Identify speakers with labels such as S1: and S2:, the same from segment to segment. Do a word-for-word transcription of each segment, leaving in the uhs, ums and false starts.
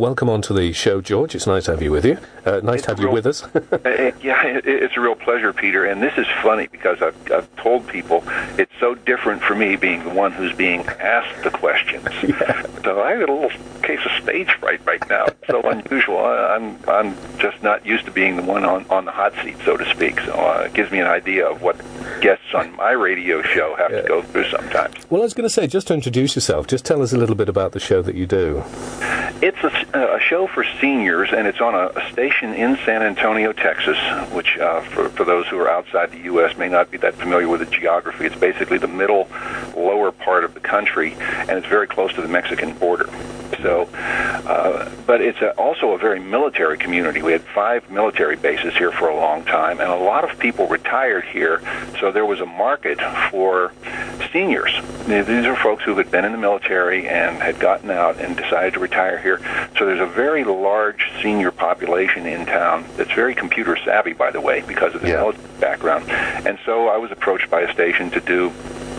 S1: Welcome on to the show, George. It's nice to have you with you. Uh, nice
S2: it's
S1: to have
S2: real,
S1: you with us.
S2: uh, yeah, it, it's a real pleasure, Peter. And this is funny because I've, I've told people it's so different for me being the one who's being asked the questions.
S1: Yeah.
S2: So I have a little case of stage fright right now. It's so unusual. I, I'm I'm just not used to being the one on, on the hot seat, so to speak. So uh, it gives me an idea of what guests on my radio show have yeah. to go through sometimes.
S1: Well, I was going to say, just to introduce yourself, just tell us a little bit about the show that you do.
S2: It's a, a show for seniors, and it's on a, a station in San Antonio, Texas, which uh, for, for those who are outside the U S may not be that familiar with the geography. It's basically the middle, lower part of the country, and it's very close to the Mexican border. So, uh, but it's a, also a very military community. We had five military bases here for a long time, and a lot of people retired here, so there was a market for seniors. These are folks who had been in the military and had gotten out and decided to retire here. So there's a very large senior population in town that's very computer savvy, by the way, because of the yeah. military background. And so I was approached by a station to do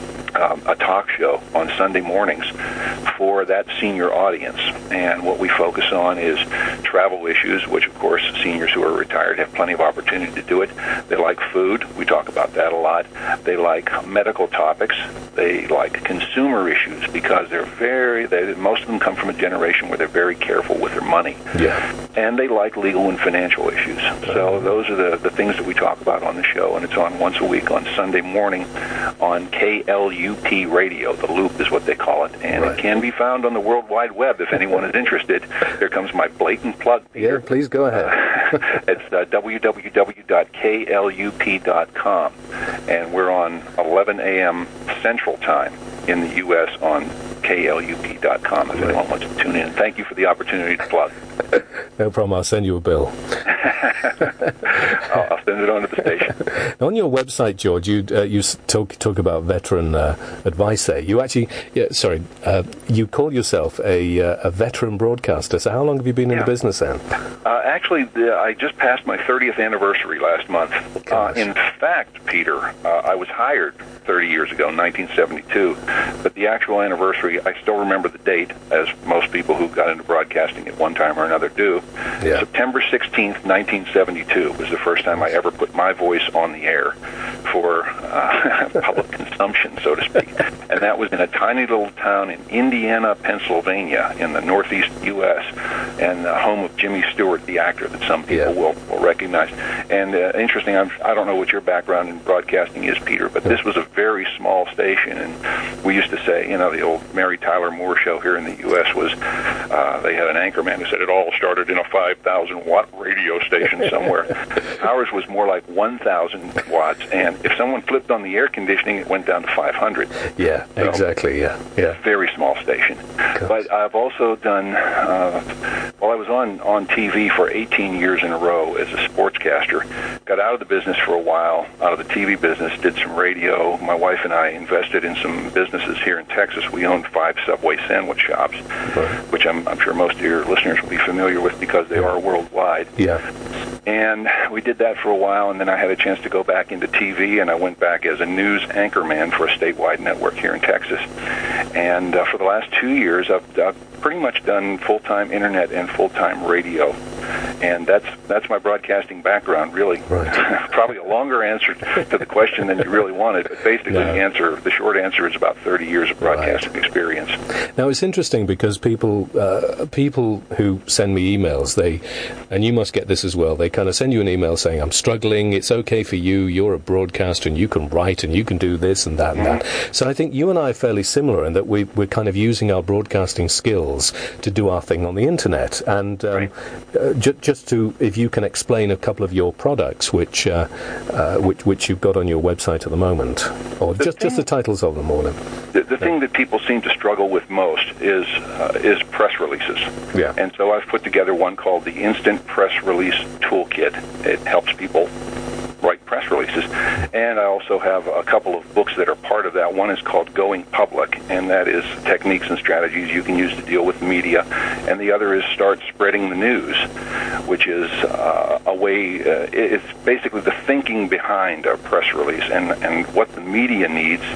S2: Um, a talk show on Sunday mornings for that senior audience. And what we focus on is travel issues, which, of course, seniors who are retired have plenty of opportunity to do it. They like food. We talk about that a lot. They like medical topics. They like consumer issues because they're very, they, most of them come from a generation where they're very careful with their money.
S1: Yeah.
S2: And they like legal and financial issues. So those are the, the things that we talk about on the show, and it's on once a week on Sunday morning on K L U P Radio. The Loop is what they call it, and right. it can be found on the World Wide Web if anyone is interested. Here comes my blatant plug, Peter.
S1: Yeah, please go ahead.
S2: Uh, it's uh, w w w dot k l u p dot com, and we're on eleven a.m. Central Time in the U S on K L U P dot com if right. anyone wants to tune in. Thank you for the opportunity to plug.
S1: No problem. I'll send you a bill.
S2: I'll, I'll send it on to the station.
S1: On your website, George, you uh, you talk talk about veteran uh, advice there. You actually, yeah, sorry, uh, you call yourself a uh, a veteran broadcaster. So how long have you been yeah. in the business then?
S2: Uh, actually, the, I just passed my thirtieth anniversary last month. Uh, in fact, Peter, uh, I was hired thirty years ago, nineteen seventy-two, but the actual anniversary, I still remember the date, as most people who got into broadcasting at one time or another do. Yeah. September sixteenth, nineteen seventy-two was the first time I ever put my voice on the air for uh, public consumption, so to speak. And that was in a tiny little town in Indiana, Pennsylvania, in the northeast U S, and the home of Jimmy Stewart, the actor that some people yeah. will, will recognize. And uh, interesting, I'm, I don't know what your background in broadcasting is, Peter, but this was a very small station, and we used to say, you know, the old Mary Tyler Moore show here in the U S was, uh, they had an anchorman who said it all started in a five thousand watt radio station somewhere. Ours was more like one thousand watts, and if someone flipped on the air conditioning, it went down to five hundred.
S1: Yeah, so, exactly, yeah. yeah.
S2: Very small station. But I've also done, uh, well, I was on, on T V for eighteen years in a row as a sportscaster. Got out of the business for a while, out of the T V business, did some radio. My wife and I invested in some businesses here in Texas. We owned five Subway sandwich shops, right. which I'm, I'm sure most of your listeners will be familiar with because they are worldwide.
S1: Yeah.
S2: And we did that for a while, and then I had a chance to go back into T V, and I went back as a news anchorman for a statewide network here in Texas. And uh, for the last two years, I've, I've pretty much done full-time internet and full-time radio. And that's that's my broadcasting background, really.
S1: Right.
S2: Probably a longer answer to the question than you really wanted, but basically no. the answer, the short answer is about thirty years of broadcasting right. experience.
S1: Now, it's interesting because people uh, people who send me emails, they, and you must get this as well, they kind of send you an email saying, I'm struggling, it's okay for you, you're a broadcaster and you can write and you can do this and that mm-hmm. and that. So I think you and I are fairly similar in that we, we're kind of using our broadcasting skills to do our thing on the internet. And um,
S2: right.
S1: uh, j- just to, if you can explain a couple of your products which uh, uh, which, which you've got on your website at the moment, or
S2: the
S1: just,
S2: thing,
S1: just the titles of them, or them.
S2: The, the yeah. thing that people seem to struggle with most is uh, is press releases.
S1: Yeah.
S2: And so I've put together one called the Instant Press Release Toolkit. It helps people write press releases. And I also have a couple of books that are part of that. One is called Going Public, and that is techniques and strategies you can use to deal with media. And the other is Start Spreading the News, which is uh, a way, uh, it's basically the thinking behind a press release and, and what the media needs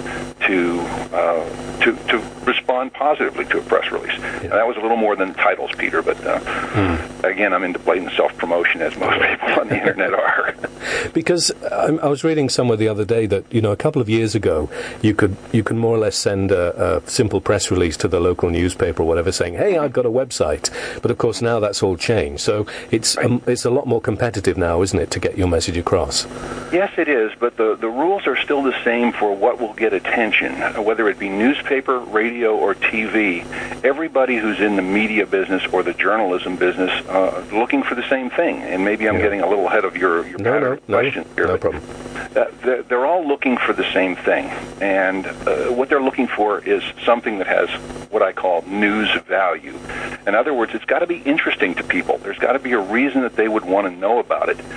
S2: to uh, to to respond positively to a press release. Yeah. And that was a little more than titles, Peter, but uh, mm. again, I'm into blatant self-promotion, as most people on the internet are.
S1: Because I, I was reading somewhere the other day that, you know, a couple of years ago, you could you could more or less send a, a simple press release to the local newspaper or whatever saying, hey, I've got a website. But of course now that's all changed. So it's right. um, it's a lot more competitive now, isn't it, to get your message across?
S2: Yes, it is, but the, the rules are still the same for what will get attention, whether it be newspaper, radio, or T V. Everybody who's in the media business or the journalism business uh, looking for the same thing. And maybe I'm yeah. getting a little ahead of your, your
S1: no, no,
S2: question
S1: no,
S2: here.
S1: No problem.
S2: Uh, they're, they're all looking for the same thing. And uh, what they're looking for is something that has what I call news value. In other words, it's got to be interesting to people. There's got to be a reason that they would want to know about it.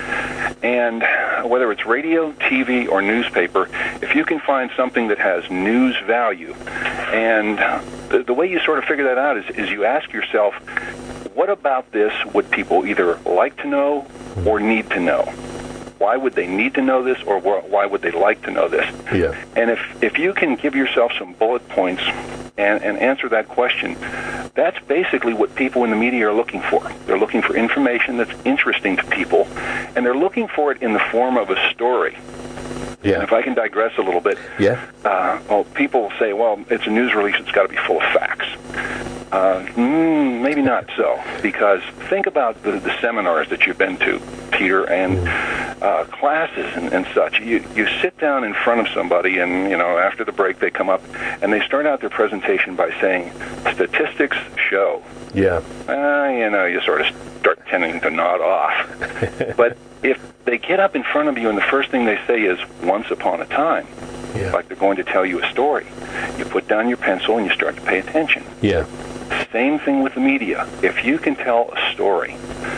S2: And whether it's radio, T V, or newspaper, if you can find something that has news value, and the, the way you sort of figure that out is, is you ask yourself, what about this would people either like to know or need to know? Why would they need to know this, or why would they like to know this?
S1: Yeah.
S2: And if, if you can give yourself some bullet points and, and answer that question, that's basically what people in the media are looking for. They're looking for information that's interesting to people, and they're looking for it in the form of a story.
S1: Yeah.
S2: And if I can digress a little bit,
S1: yeah.
S2: uh, well, people say, well, it's a news release, it's got to be full of facts. Uh, mm, maybe not so, because think about the, the seminars that you've been to, Peter, and uh, classes and, and such. You you sit down in front of somebody, and you know after the break they come up and they start out their presentation by saying, "Statistics show."
S1: Yeah.
S2: Uh, you know, you sort of start tending to nod off. But if they get up in front of you and the first thing they say is "Once upon a time,"
S1: yeah.
S2: like they're going to tell you a story, you put down your pencil and you start to pay attention.
S1: Yeah.
S2: Same thing with the media. If you can tell a story,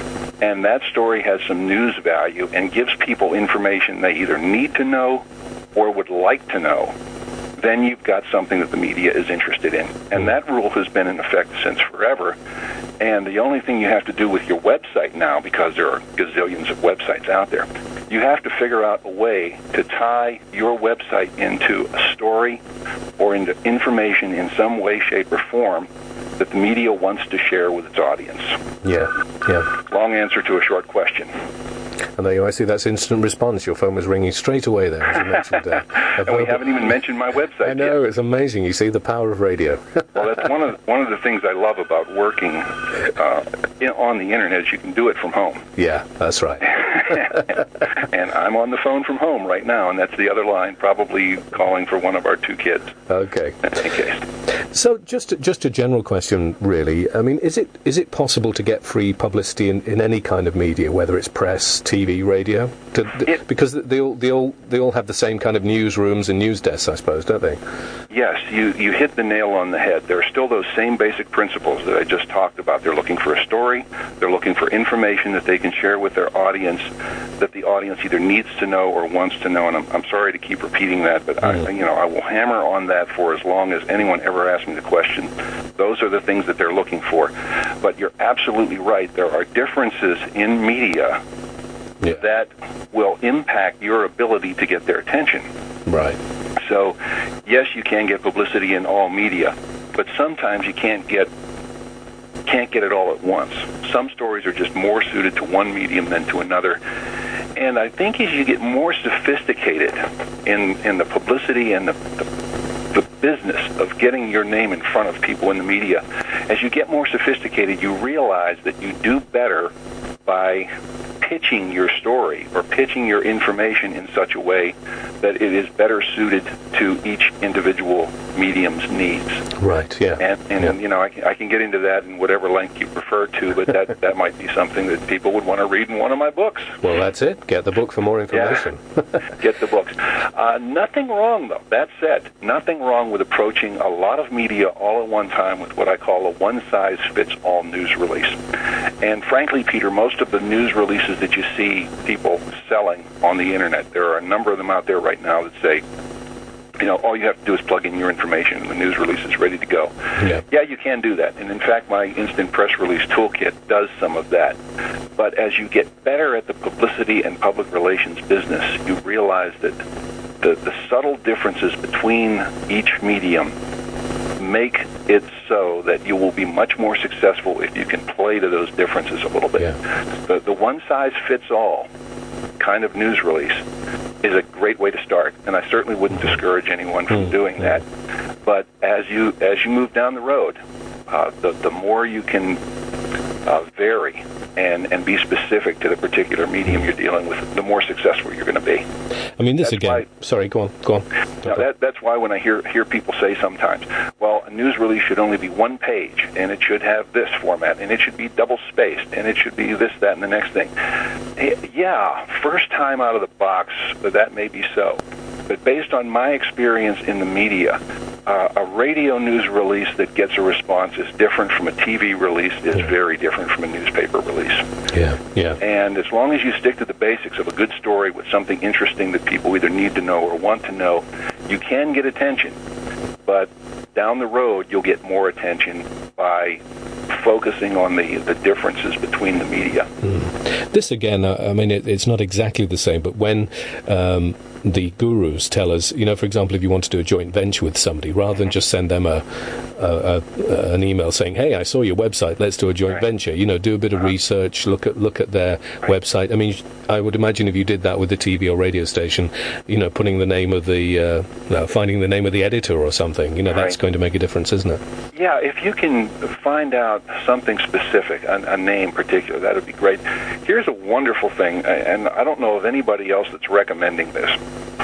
S2: and that story has some news value and gives people information they either need to know or would like to know, then you've got something that the media is interested in. And that rule has been in effect since forever. And the only thing you have to do with your website now, because there are gazillions of websites out there, you have to figure out a way to tie your website into a story or into information in some way, shape, or form that the media wants to share with its audience.
S1: Yeah, yeah.
S2: Long answer to a short question.
S1: And there you are. I see that's instant response. Your phone was ringing straight away there, as you mentioned. Uh,
S2: and we haven't even mentioned my website
S1: I know,
S2: yet.
S1: It's amazing. You see the power of radio.
S2: Well, that's one of, one of the things I love about working uh, in, on the Internet is you can do it from home.
S1: Yeah, that's right.
S2: And I'm on the phone from home right now, and that's the other line, probably calling for one of our two kids.
S1: Okay.
S2: In any case.
S1: So just just a general question, really. I mean, is it is it possible to get free publicity in, in any kind of media, whether it's press, T V, radio? To,
S2: it,
S1: because they all they all they all have the same kind of newsrooms and news desks, I suppose, don't they?
S2: Yes, you you hit the nail on the head. There are still those same basic principles that I just talked about. They're looking for a story. They're looking for information that they can share with their audience, that the audience either needs to know or wants to know. And I'm, I'm sorry to keep repeating that, but mm. I, you know, I will hammer on that for as long as anyone ever asks me the question. Those are the things that they're looking for. But you're absolutely right. There are differences in media yeah. that will impact your ability to get their attention.
S1: Right.
S2: So, yes, you can get publicity in all media, but sometimes you can't get can't get it all at once. Some stories are just more suited to one medium than to another. And I think as you get more sophisticated in in the publicity and the, the the business of getting your name in front of people in the media, as you get more sophisticated, you realize that you do better by pitching your story or pitching your information in such a way that it is better suited to each individual medium's needs.
S1: Right, yeah.
S2: And, and
S1: yeah.
S2: you know, I can, I can get into that in whatever length you prefer to, but that, that might be something that people would want to read in one of my books.
S1: Well, that's it. Get the book for more information.
S2: Yeah. Get the books. Uh, nothing wrong, though. That said, nothing wrong with approaching a lot of media all at one time with what I call a one-size-fits-all news release. And frankly, Peter, most of the news releases that you see people selling on the Internet, there are a number of them out there right now that say, you know, all you have to do is plug in your information and the news release is ready to go.
S1: Yeah.
S2: yeah, you can do that. And in fact, my instant press release toolkit does some of that. But as you get better at the publicity and public relations business, you realize that the, the subtle differences between each medium make it so that you will be much more successful if you can play to those differences a little bit.
S1: Yeah.
S2: The, the one-size-fits-all kind of news release is a great way to start, and I certainly wouldn't mm-hmm. discourage anyone from mm-hmm. doing that. But as you as you move down the road, uh, the the more you can uh, vary and and be specific to the particular medium you're dealing with, the more successful you're going to be.
S1: I mean, this
S2: that's
S1: again.
S2: Why,
S1: sorry, go on, go on.
S2: Now that, that's why when I hear hear people say sometimes, well, a news release should only be one page, and it should have this format, and it should be double spaced, and it should be this, that, and the next thing. Yeah, first time out of the box, that may be so. But based on my experience in the media, uh, a radio news release that gets a response is different from a T V release, is
S1: yeah.
S2: very different from a newspaper release.
S1: Yeah, yeah.
S2: And as long as you stick to the basics of a good story with something interesting that people either need to know or want to know, you can get attention. But down the road, you'll get more attention by focusing on the, the differences between the media.
S1: Mm. This again, uh, I mean, it, it's not exactly the same, but when um, the gurus tell us, you know, for example, if you want to do a joint venture with somebody, rather than just send them a, a, a an email saying, "Hey, I saw your website, let's do a joint
S2: right.
S1: venture," you know, do a bit of uh-huh. research, look at look at their right. website. I mean, I would imagine if you did that with the T V or radio station, you know, putting the name of the, uh, no, finding the name of the editor or something, you know,
S2: right.
S1: that's going to make a difference, isn't it?
S2: Yeah, if you can find out something specific, a, a name particular, that would be great. Here's a wonderful thing, and I don't know of anybody else that's recommending this,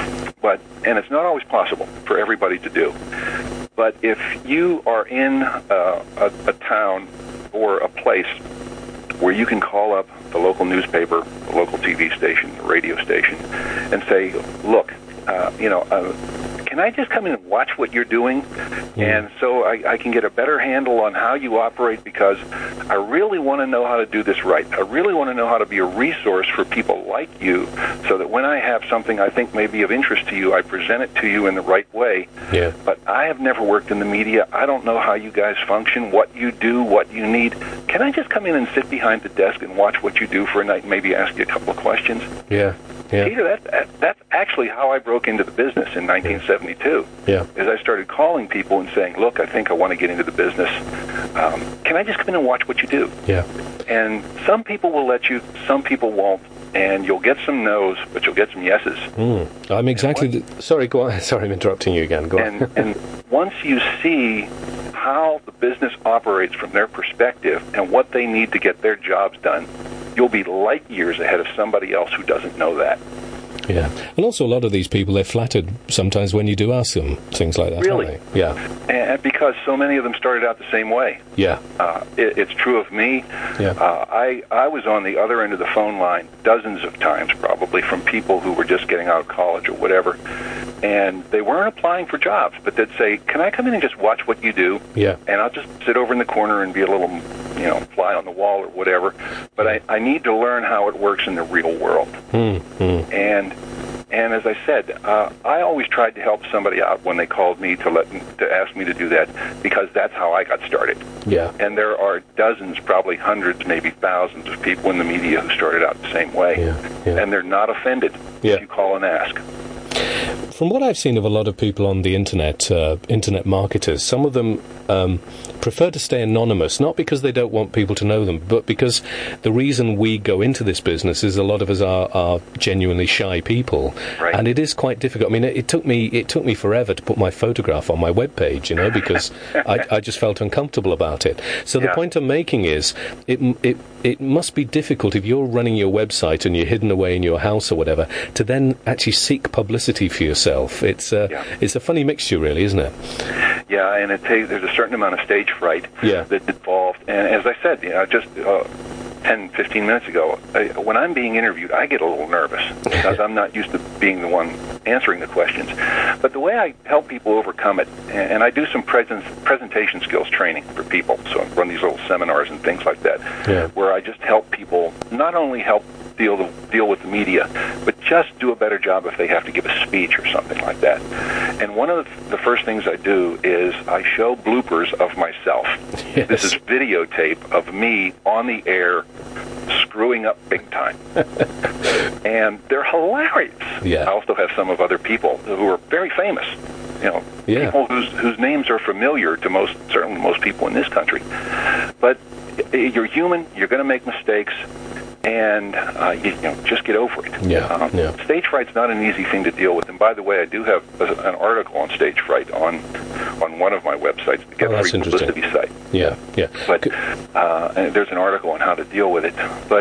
S2: but and it's not always possible for everybody to do. But if you are in uh, a, a town or a place where you can call up the local newspaper, the local T V station, the radio station, and say, look, uh, you know, uh, can I just come in and watch what you're doing? Yeah. And so I, I can get a better handle on how you operate, because I really want to know how to do this right. I really want to know how to be a resource for people like you, so that when I have something I think may be of interest to you, I present it to you in the right way.
S1: Yeah.
S2: But I have never worked in the media. I don't know how you guys function, what you do, what you need. Can I just come in and sit behind the desk and watch what you do for a night and maybe ask you a couple of questions?
S1: Yeah. Yeah.
S2: Peter, that, that, that's actually how I broke into the business in nineteen seventy-two.
S1: Yeah.
S2: As I started calling people and saying, look, I think I want to get into the business. Um, can I just come in and watch what you do?
S1: Yeah.
S2: And some people will let you, some people won't. And you'll get some no's, but you'll get some yeses.
S1: Mm. I'm exactly... The, sorry, go on. Sorry, I'm interrupting you again. Go
S2: and,
S1: on.
S2: And once you see how the business operates from their perspective and what they need to get their jobs done, you'll be light years ahead of somebody else who doesn't know that.
S1: Yeah. And also a lot of these people, they're flattered sometimes when you do ask them things like that,
S2: really?
S1: aren't they? Yeah.
S2: And because so many of them started out the same way.
S1: Yeah.
S2: Uh, it, it's true of me.
S1: Yeah.
S2: Uh, I, I was on the other end of the phone line dozens of times, probably, from people who were just getting out of college or whatever. And they weren't applying for jobs, but they'd say, can I come in and just watch what you do?
S1: Yeah.
S2: And I'll just sit over in the corner and be a little, you know, fly on the wall or whatever. But I, I need to learn how it works in the real world.
S1: Mm-hmm.
S2: And and as I said, uh, I always tried to help somebody out when they called me to let to ask me to do that, because that's how I got started.
S1: Yeah.
S2: And there are dozens, probably hundreds, maybe thousands of people in the media who started out the same way.
S1: Yeah. Yeah.
S2: And they're not offended
S1: yeah.
S2: if you call and ask.
S1: From what I've seen of a lot of people on the internet, uh, internet marketers, some of them um, prefer to stay anonymous, not because they don't want people to know them, but because the reason we go into this business is a lot of us are, are genuinely shy people,
S2: right.
S1: and it is quite difficult. I mean, it, it took me it took me forever to put my photograph on my webpage, you know, because I, I just felt uncomfortable about it. So
S2: yeah.
S1: the point I'm making is, it it it must be difficult if you're running your website and you're hidden away in your house or whatever, to then actually seek publicity for yourself. It's uh,
S2: yeah.
S1: it's a funny mixture, really, isn't it?
S2: Yeah, and it takes, there's a certain amount of stage fright
S1: yeah.
S2: that's involved. And as I said, you know, just uh, ten, fifteen minutes ago, I, when I'm being interviewed, I get a little nervous because I'm not used to being the one answering the questions. But the way I help people overcome it, and, and I do some present, presentation skills training for people, so I run these little seminars and things like that,
S1: yeah.
S2: where I just help people not only help deal the, deal with the media, but just do a better job if they have to give a speech or something like that. And one of the, the first things I do is I show bloopers of myself.
S1: Yes.
S2: This is videotape of me on the air screwing up big time. And they're hilarious.
S1: Yeah.
S2: I also have some of other people who are very famous. You know,
S1: yeah.
S2: people whose whose names are familiar to most, certainly most people in this country. But you're human. You're going to make mistakes. And uh, you, you know, just get over it.
S1: Yeah,
S2: um,
S1: yeah.
S2: Stage fright's not an easy thing to deal with. And by the way, I do have a, an article on stage fright on on one of my websites, the Get
S1: oh,
S2: Free Publicity site.
S1: Yeah, yeah.
S2: But uh, and there's an article on how to deal with it. But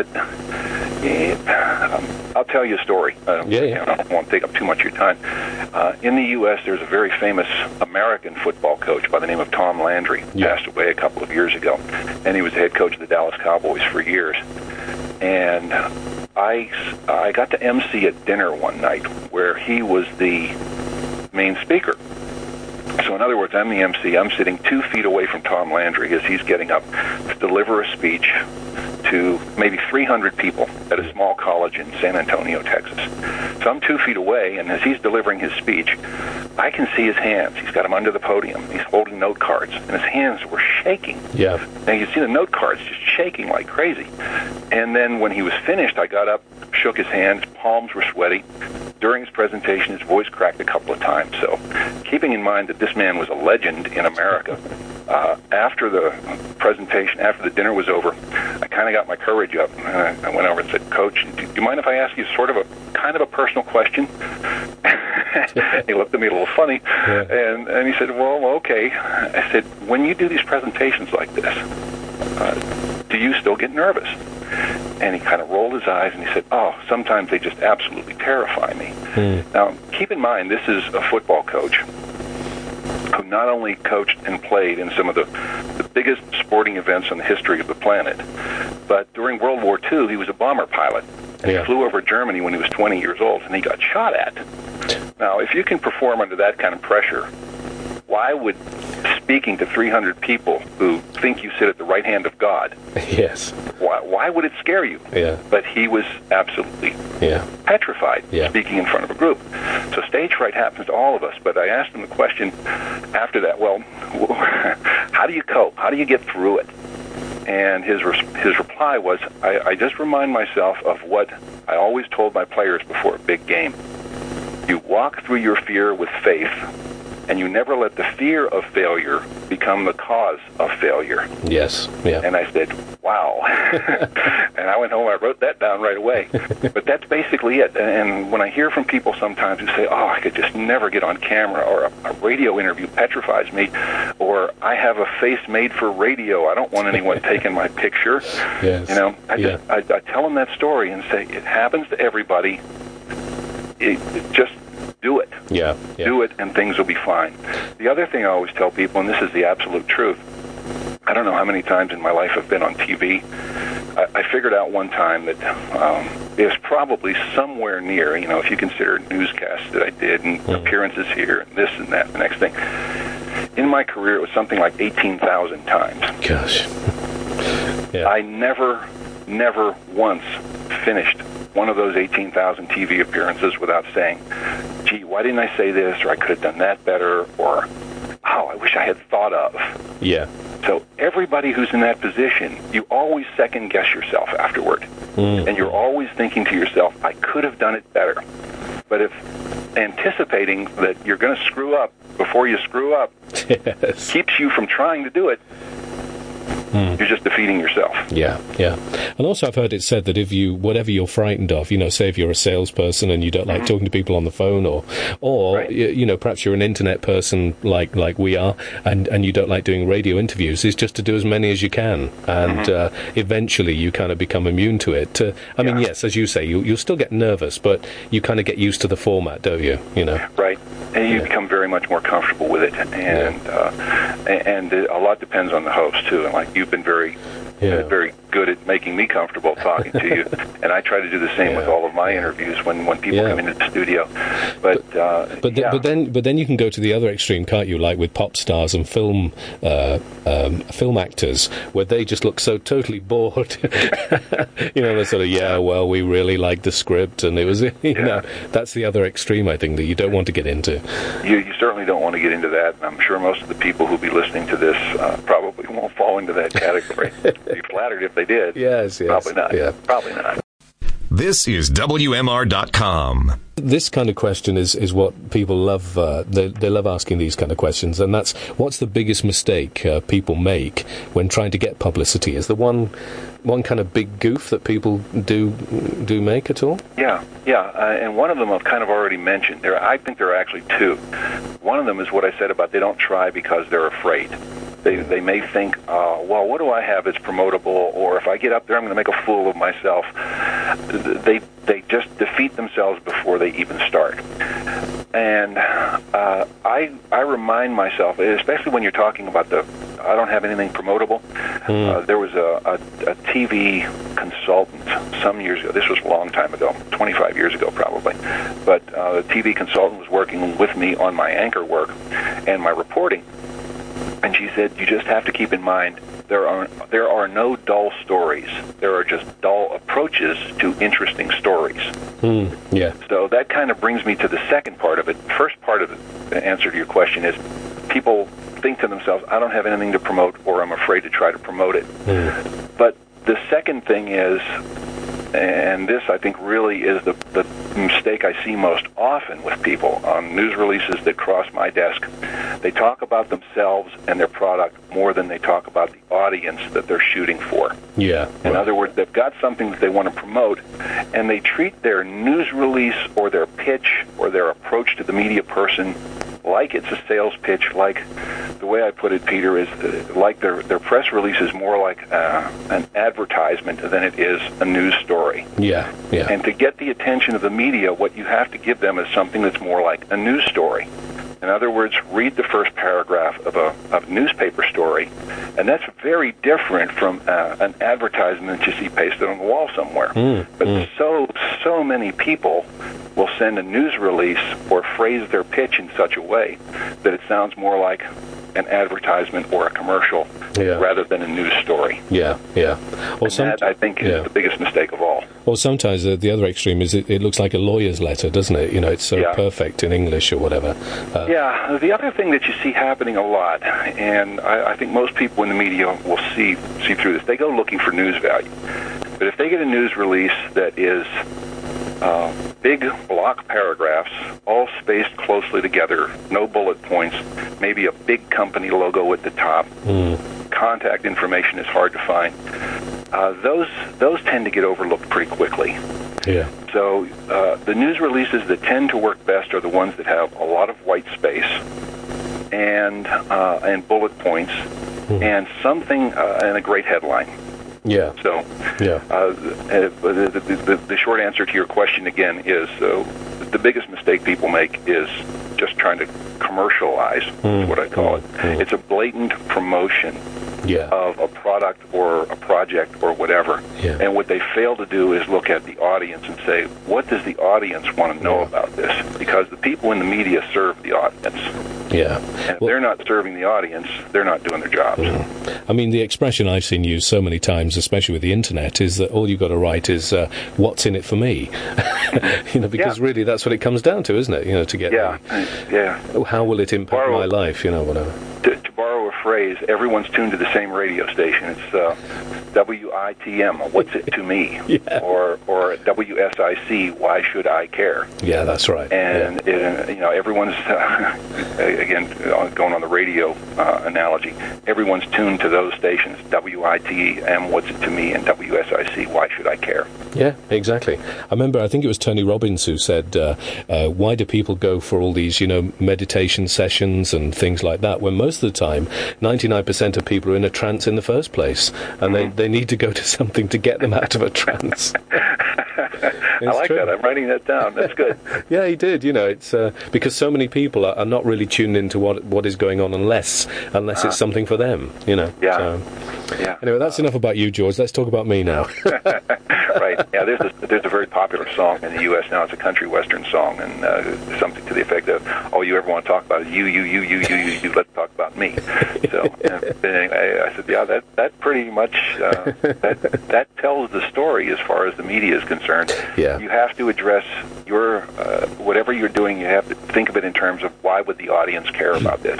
S2: yeah, um, I'll tell you a story. Uh,
S1: yeah, yeah.
S2: I don't want to take up too much of your time. Uh, in the U S, there's a very famous American football coach by the name of Tom Landry.
S1: Yeah.
S2: Passed away a couple of years ago, and he was the head coach of the Dallas Cowboys for years. And I, I got to emcee a dinner one night where he was the main speaker. So in other words, I'm the M C. I'm sitting two feet away from Tom Landry as he's getting up to deliver a speech to maybe three hundred people at a small college in San Antonio, Texas. So I'm two feet away, and as he's delivering his speech, I can see his hands. He's got them under the podium. He's holding note cards, and his hands were shaking.
S1: Yeah.
S2: And you can see the note cards just shaking like crazy. And then when he was finished, I got up, shook his hands, palms were sweaty. During his presentation, his voice cracked a couple of times. So keeping in mind that this man was a legend in America, uh, after the presentation, after the dinner was over, I kind of got my courage up. And I went over and said, Coach, do you mind if I ask you sort of a kind of a personal question? He looked at me a little funny, yeah. and, and he said, well, okay. I said, when you do these presentations like this, uh, do you still get nervous? And he kind of rolled his eyes and he said, oh, sometimes they just absolutely terrify me. Mm. Now, keep in mind, this is a football coach who not only coached and played in some of the, the biggest sporting events in the history of the planet, but during World War Two, he was a bomber pilot. And yeah. He flew over Germany when he was twenty years old, and he got shot at. Now, if you can perform under that kind of pressure, why would speaking to three hundred people who think you sit at the right hand of God,
S1: yes,
S2: why, why would it scare you?
S1: Yeah.
S2: But he was absolutely
S1: yeah.
S2: petrified
S1: yeah.
S2: speaking in front of a group. So stage fright happens to all of us. But I asked him the question after that, well, how do you cope? How do you get through it? And his his reply was, I, I just remind myself of what I always told my players before a big game. You walk through your fear with faith, and you never let the fear of failure become the cause of failure.
S1: Yes, yeah.
S2: And I said, wow. And I went home, I wrote that down right away. But that's basically it. And when I hear from people sometimes who say, oh, I could just never get on camera, or a, a radio interview petrifies me, or I have a face made for radio, I don't want anyone taking my picture.
S1: Yes.
S2: You know, I,
S1: yeah.
S2: just, I, I tell them that story and say, it happens to everybody. It, it just do it.
S1: Yeah, yeah.
S2: Do it, and things will be fine. The other thing I always tell people, and this is the absolute truth, I don't know how many times in my life I've been on T V. I, I figured out one time that um, it was probably somewhere near, you know, if you consider newscasts that I did and mm. appearances here and this and that, the next thing. In my career, it was something like eighteen thousand times.
S1: Gosh. Yeah.
S2: I never, never once finished one of those eighteen thousand T V appearances without saying, gee, why didn't I say this, or I could have done that better, or, oh, I wish I had thought of.
S1: Yeah.
S2: So everybody who's in that position, you always second-guess yourself afterward. Mm. And you're always thinking to yourself, I could have done it better. But if anticipating that you're going to screw up before you screw up
S1: yes.
S2: keeps you from trying to do it, Mm. you're just defeating yourself.
S1: Yeah, yeah. And also I've heard it said that if you, whatever you're frightened of, you know, say if you're a salesperson and you don't like mm-hmm. talking to people on the phone, or, or
S2: right.
S1: you, you know, perhaps you're an internet person like like we are, and, and you don't like doing radio interviews, is just to do as many as you can. And mm-hmm. uh, eventually you kind of become immune to it. Uh, I yeah. mean, yes, as you say, you, you'll still get nervous, but you kind of get used to the format, don't you? You know?
S2: Right. And you yeah. become very much more comfortable with it. And, yeah. uh, and a lot depends on the host, too. And like you've been very, yeah. uh, very good at making me comfortable talking to you. And I try to do the same yeah. with all of my interviews when, when people yeah. come into the studio. But
S1: but,
S2: uh,
S1: but, th-
S2: yeah.
S1: but then but then you can go to the other extreme, can't you? Like with pop stars and film uh, um, film actors, where they just look so totally bored. You know, they're sort of, yeah, well, we really liked the script, and it was, you yeah. know, that's the other extreme, I think, that you don't want to get into.
S2: You, you certainly don't want to get into that, and I'm sure most of the people who'll be listening to this uh, probably won't fall into that category. I'd be flattered if they did.
S1: Yes, yes.
S2: Probably not.
S1: Yeah.
S2: Probably not.
S3: This is W M R dot com.
S1: This kind of question is, is what people love. Uh, they, they love asking these kind of questions, and that's what's the biggest mistake uh, people make when trying to get publicity? Is there one one kind of big goof that people do do make at all?
S2: Yeah, yeah, uh, and one of them I've kind of already mentioned. There, I think there are actually two. One of them is what I said about they don't try because they're afraid. They they may think, uh, well, what do I have that's promotable? Or if I get up there, I'm going to make a fool of myself. They they just defeat themselves before they even start. And uh, I I remind myself, especially when you're talking about the, I don't have anything promotable. Mm. Uh, there was a, a, a T V consultant some years ago. This was a long time ago, twenty-five years ago probably. But uh, the T V consultant was working with me on my anchor work and my reporting. And she said, you just have to keep in mind, there are there are no dull stories. There are just dull approaches to interesting stories.
S1: Mm, yeah.
S2: So that kind of brings me to the second part of it. The first part of the answer to your question is people think to themselves, I don't have anything to promote, or I'm afraid to try to promote it. Mm. But the second thing is, and this I think really is the, the mistake I see most often with people on news releases that cross my desk. They talk about themselves and their product more than they talk about the audience that they're shooting for.
S1: Yeah.
S2: In
S1: right.
S2: other words, they've got something that they want to promote, and they treat their news release or their pitch or their approach to the media person like it's a sales pitch, like the way I put it, Peter, is uh, like their their press release is more like uh, an advertisement than it is a news story.
S1: Yeah, yeah.
S2: And to get the attention of the media, what you have to give them is something that's more like a news story. In other words, read the first paragraph of a, of a newspaper story, and that's very different from uh, an advertisement that you see pasted on the wall somewhere. Mm, but mm. so, so many people will send a news release or phrase their pitch in such a way that it sounds more like an advertisement or a commercial
S1: yeah.
S2: rather than a news story.
S1: Yeah, yeah.
S2: Or some, that, I think, is yeah. the biggest mistake of all.
S1: Or sometimes uh, the other extreme is it, it looks like a lawyer's letter, doesn't it? You know, it's so
S2: yeah.
S1: perfect in English or whatever. Uh,
S2: yeah. The other thing that you see happening a lot, and I, I think most people in the media will see see through this, they go looking for news value. But if they get a news release that is Uh, big block paragraphs, all spaced closely together, no bullet points, maybe a big company logo at the top, mm. contact information is hard to find. Uh, those those tend to get overlooked pretty quickly.
S1: Yeah.
S2: So uh, the news releases that tend to work best are the ones that have a lot of white space and uh, and bullet points mm. and something uh, and a great headline.
S1: Yeah.
S2: So,
S1: yeah.
S2: Uh, the, the, the, the short answer to your question again is uh, the biggest mistake people make is just trying to commercialize, mm. is what I call it. Mm. It's a blatant promotion
S1: yeah.
S2: of a product or a project or whatever.
S1: Yeah.
S2: And what they fail to do is look at the audience and say, what does the audience want to know
S1: yeah.
S2: about this? Because the people in the media serve the audience.
S1: Yeah.
S2: And if
S1: well,
S2: they're not serving the audience, they're not doing their jobs.
S1: Mm. I mean, the expression I've seen used so many times, especially with the internet, is that all you've got to write is, uh, what's in it for me? you know, because
S2: yeah.
S1: really that's what it comes down to, isn't it? You know, to get
S2: yeah.
S1: the,
S2: yeah.
S1: how will it impact borrow, my life, you know, whatever.
S2: To, to borrow a phrase, everyone's tuned to the same radio station. It's uh, W I T M, what's it to me?
S1: yeah.
S2: Or or W S I C, why should I care?
S1: Yeah, that's right.
S2: And,
S1: yeah.
S2: it, you know, everyone's, uh, again, going on the radio uh, analogy, everyone's tuned to those stations, W I T M, what's it to me, and W S I C, why should I care?
S1: Yeah, exactly. I remember, I think it was Tony Robbins who said, uh, uh, why do people go for all these, you know, meditation sessions and things like that, when most of the time, ninety-nine percent of people are in a trance in the first place, and mm-hmm. they, they need to go to something to get them out of a trance.
S2: I like
S1: true.
S2: that. I'm writing that down. That's good.
S1: Yeah, he did. You know, it's uh, because so many people are, are not really tuned into what what is going on unless unless uh, it's something for them. You know.
S2: Yeah.
S1: So,
S2: yeah.
S1: Anyway, that's enough about you, George. Let's talk about me now.
S2: Right. Yeah. There's a, there's a very popular song in the U S now. It's a country western song, and uh, something to the effect of, "All you ever want to talk about is you, you, you, you, you, you. you let's talk about me." So uh, anyway, I said, "Yeah, that that pretty much uh, that that tells the story as far as the media is concerned."
S1: Yeah.
S2: You have to address your uh, whatever you're doing. You have to think of it in terms of why would the audience care about this.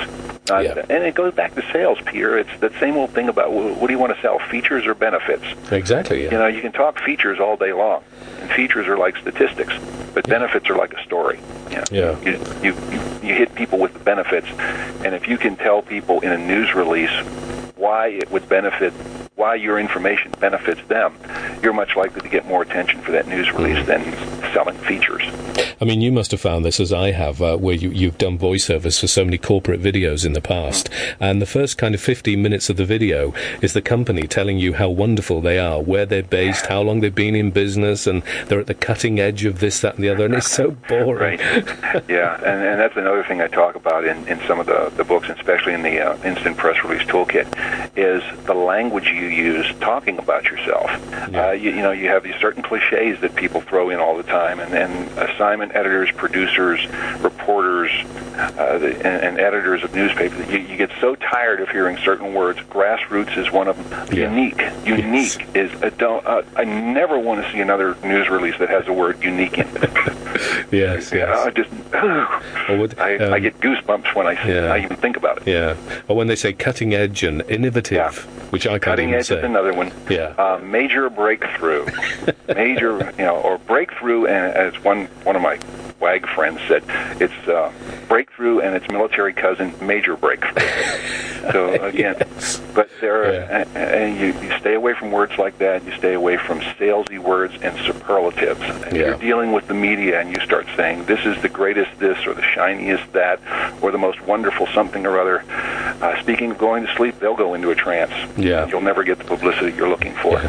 S2: Uh,
S1: Yeah.
S2: And it goes back to sales, Peter. It's that same old thing about, well, what do you want to sell, features or benefits?
S1: Exactly, yeah.
S2: You know, you can talk features all day long, and features are like statistics, but
S1: Yeah.
S2: benefits are like a story. You know,
S1: Yeah.
S2: You, you, you, you hit people with the benefits, and if you can tell people in a news release why it would benefit, why your information benefits them, you're much likely to get more attention for that news release than selling features.
S1: I mean, you must have found this, as I have, uh, where you, you've done voiceovers for so many corporate videos in the past, and the first kind of fifteen minutes of the video is the company telling you how wonderful they are, where they're based, how long they've been in business, and they're at the cutting edge of this, that, and the other, and it's so boring.
S2: Right. Yeah, and, and that's another thing I talk about in, in some of the, the books, and especially in the uh, Instant Press Release Toolkit, is the language you use talking about yourself.
S1: Yeah.
S2: Uh, you, you know, you have these certain cliches that people throw in all the time, and, and assignment editors, producers, reporters, uh, the, and, and editors of newspapers, you, you get so tired of hearing certain words. Grassroots is one of them.
S1: Yeah.
S2: Unique. Unique
S1: Yes.
S2: is a don't. Uh, I never want to see another news release that has the word unique in it.
S1: Yes,
S2: Yeah, I
S1: yes.
S2: just,
S1: Or would-
S2: I,
S1: um,
S2: I get goosebumps when I,
S1: yeah.
S2: I even think about it.
S1: Yeah. Or when they say cutting edge and innovative,
S2: Yeah.
S1: which I can't
S2: Cutting
S1: even
S2: edge
S1: say.
S2: is another one.
S1: Yeah.
S2: Uh, major breakthrough. Major, you know, or breakthrough, and as one one of my WAG friends said, it's uh, breakthrough and its military cousin, major breakthrough. So again,
S1: Yes.
S2: but there, are,
S1: Yeah.
S2: and, and you, you stay away from words like that. You stay away from salesy words and superlatives. If
S1: Yeah.
S2: you're dealing with the media and you start saying this is the greatest this or the shiniest that or the most wonderful something or other, uh, speaking of going to sleep, they'll go into a trance.
S1: Yeah.
S2: You'll never get the publicity you're looking for.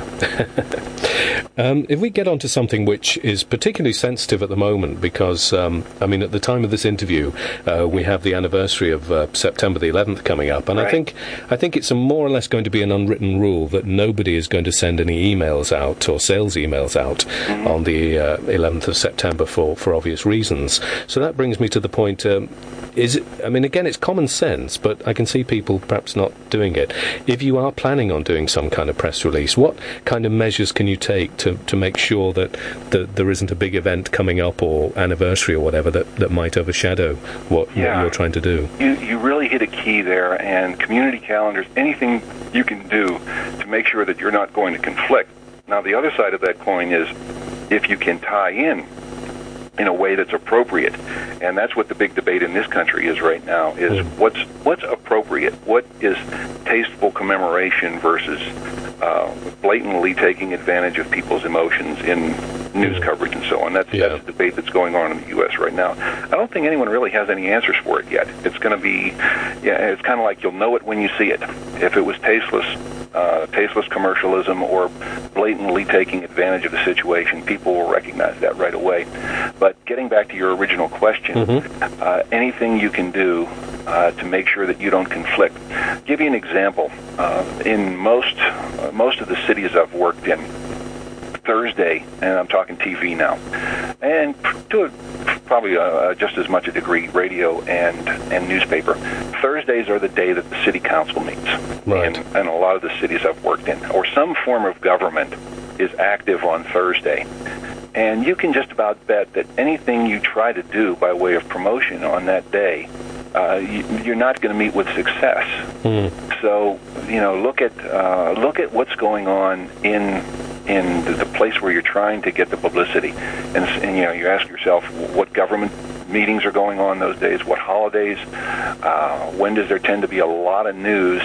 S1: Um, if we get onto something which is particularly sensitive at the moment, because, um, I mean, at the time of this interview, uh, we have the anniversary of uh, September the eleventh coming up, and I
S2: Right.
S1: think I think it's a more or less going to be an unwritten rule that nobody is going to send any emails out or sales emails out
S2: Mm-hmm.
S1: on the uh, eleventh of September for, for obvious reasons. So that brings me to the point, um, is it, I mean, again, it's common sense, but I can see people perhaps not doing it. If you are planning on doing some kind of press release, what kind of measures can you take to, to make sure that, that there isn't a big event coming up or anniversary or whatever that, that might overshadow what,
S2: Yeah.
S1: what you're trying to do?
S2: You, you really hit a key there, and community calendars, anything you can do to make sure that you're not going to conflict. Now, the other side of that coin is if you can tie in in a way that's appropriate, and that's what the big debate in this country is right now, is
S1: Mm.
S2: what's what's appropriate, what is tasteful commemoration versus uh, blatantly taking advantage of people's emotions in news coverage and so on. That's,
S1: Yeah.
S2: that's a debate that's going on in the U S right now. I don't think anyone really has any answers for it yet. It's going to be, yeah, it's kind of like you'll know it when you see it. If it was tasteless, uh, tasteless commercialism or blatantly taking advantage of the situation, people will recognize that right away. But getting back to your original question,
S1: Mm-hmm.
S2: uh, anything you can do uh, to make sure that you don't conflict. Give you an example. Uh, in most uh, most of the cities I've worked in, Thursday, and I'm talking T V now, and to a, probably uh, just as much a degree, radio and and newspaper. Thursdays are the day that the city council meets,
S1: Right.
S2: in, in a lot of the cities I've worked in, or some form of government is active on Thursday. And you can just about bet that anything you try to do by way of promotion on that day, uh, you, you're not going to meet with success.
S1: Mm.
S2: So, you know, look at uh, look at what's going on in in the, the place where you're trying to get the publicity, and, and you know, you ask yourself what government meetings are going on those days, what holidays, uh, when does there tend to be a lot of news,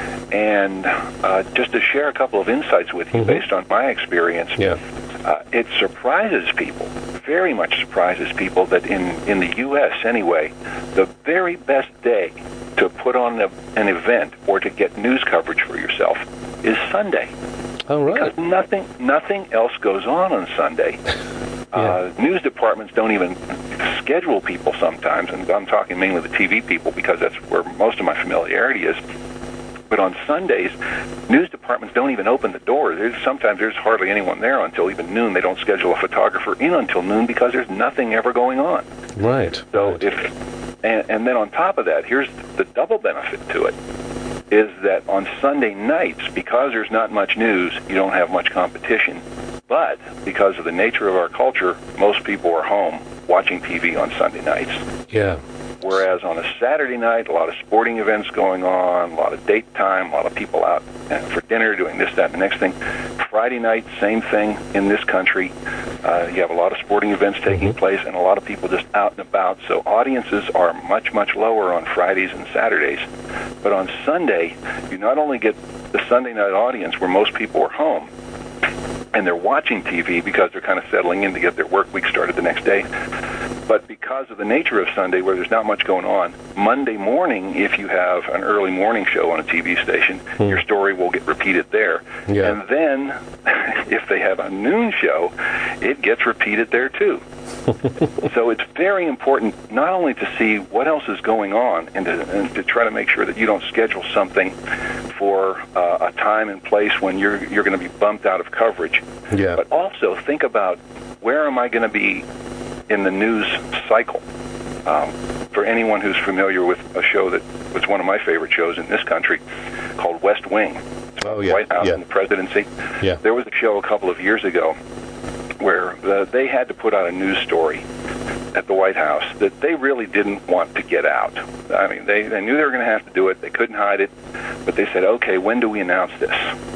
S2: and uh, just to share a couple of insights with you
S1: Mm-hmm.
S2: based on my experience.
S1: Yeah.
S2: Uh, it surprises people, very much surprises people, that in, in the U S anyway, the very best day to put on a, an event or to get news coverage for yourself is Sunday.
S1: Oh, right.
S2: Because nothing, nothing else goes on on Sunday. Uh, news departments don't even schedule people sometimes, and I'm talking mainly the T V people because that's where most of my familiarity is. But on Sundays, news departments don't even open the door. There's, sometimes there's hardly anyone there until even noon. They don't schedule a photographer in until noon because there's nothing ever going on.
S1: Right.
S2: So
S1: right.
S2: if, and, and then on top of that, here's the double benefit to it, is that on Sunday nights, because there's not much news, you don't have much competition. But because of the nature of our culture, most people are home watching T V on Sunday nights.
S1: Yeah.
S2: Whereas on a Saturday night, a lot of sporting events going on, a lot of date time, a lot of people out for dinner doing this, that, and the next thing. Friday night, same thing in this country. Uh, you have a lot of sporting events taking
S1: mm-hmm.
S2: place and a lot of people just out and about. So audiences are much, much lower on Fridays and Saturdays. But on Sunday, you not only get the Sunday night audience where most people are home, and they're watching T V because they're kind of settling in to get their work week started the next day. But because of the nature of Sunday, where there's not much going on, Monday morning, if you have an early morning show on a T V station, hmm. your story will get repeated there.
S1: Yeah.
S2: And then, if they have a noon show, it gets repeated there too. So it's very important not only to see what else is going on and to, and to try to make sure that you don't schedule something for uh, a time and place when you're you're going to be bumped out of coverage,
S1: yeah.
S2: but also think about where am I going to be in the news cycle. Um, for anyone who's familiar with a show that was one of my favorite shows in this country called West Wing,
S1: oh, yeah.
S2: White House
S1: yeah.
S2: and the presidency,
S1: yeah.
S2: there was a show a couple of years ago where the, they had to put out a news story at the White House that they really didn't want to get out. I mean, they, they knew they were going to have to do it. They couldn't hide it. But they said, okay, when do we announce this?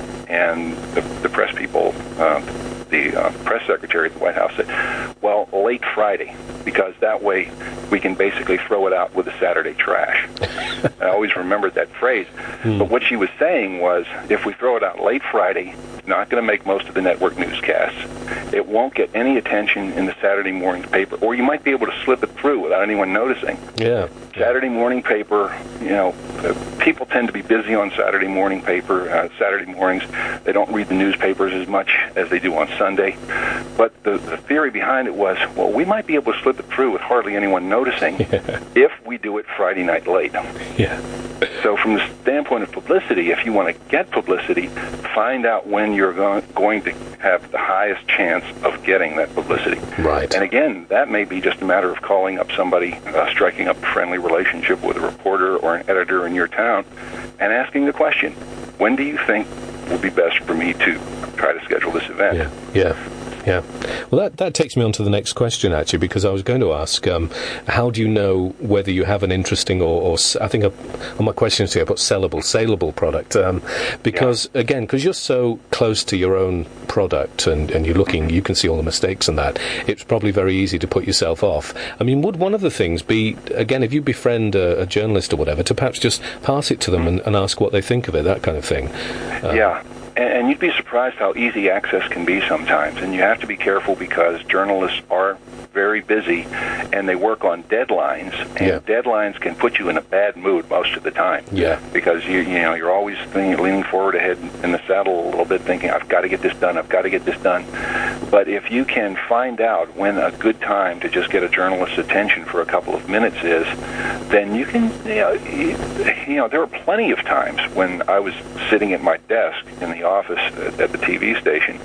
S2: And the, the press people, uh, the uh, press secretary at the White House said, well, late Friday, because that way we can basically throw it out with the Saturday trash. I always remembered that phrase. Hmm. But what she was saying was, if we throw it out late Friday, it's not going to make most of the network newscasts. It won't get any attention in the Saturday morning paper, or you might be able to slip it through without anyone noticing.
S1: Yeah.
S2: Saturday morning paper, you know, people tend to be busy on Saturday morning paper, uh, Saturday mornings. They don't read the newspapers as much as they do on Sunday. But the, the theory behind it was, well, we might be able to slip it through with hardly anyone noticing yeah. if we do it Friday night late.
S1: Yeah.
S2: So from the standpoint of publicity, if you want to get publicity, find out when you're go- going to have the highest chance of getting that publicity.
S1: Right.
S2: And again, that may be just a matter of calling up somebody, uh, striking up a friendly relationship with a reporter or an editor in your town, and asking the question, when do you think will be best for me to try to schedule this event?
S1: Yeah, yeah. Yeah. Well, that, that takes me on to the next question, actually, because I was going to ask, um, how do you know whether you have an interesting or, or I think a, on my questions here I put sellable, saleable product, um, because, yeah. again, because you're so close to your own product and, and you're looking, you can see all the mistakes and that, it's probably very easy to put yourself off. I mean, would one of the things be, again, if you befriend a, a journalist or whatever, to perhaps just pass it to them and, and ask what they think of it, that kind of thing? Uh,
S2: yeah. And you'd be surprised how easy access can be sometimes. And you have to be careful because journalists are very busy and they work on deadlines. And
S1: yeah.
S2: deadlines can put you in a bad mood most of the time.
S1: Yeah.
S2: Because you you know you're always thinking, leaning forward ahead in the saddle a little bit, thinking, I've got to get this done. I've got to get this done. But if you can find out when a good time to just get a journalist's attention for a couple of minutes is, then you can. You know, you, you know there are plenty of times when I was sitting at my desk in the office at, at the T V station,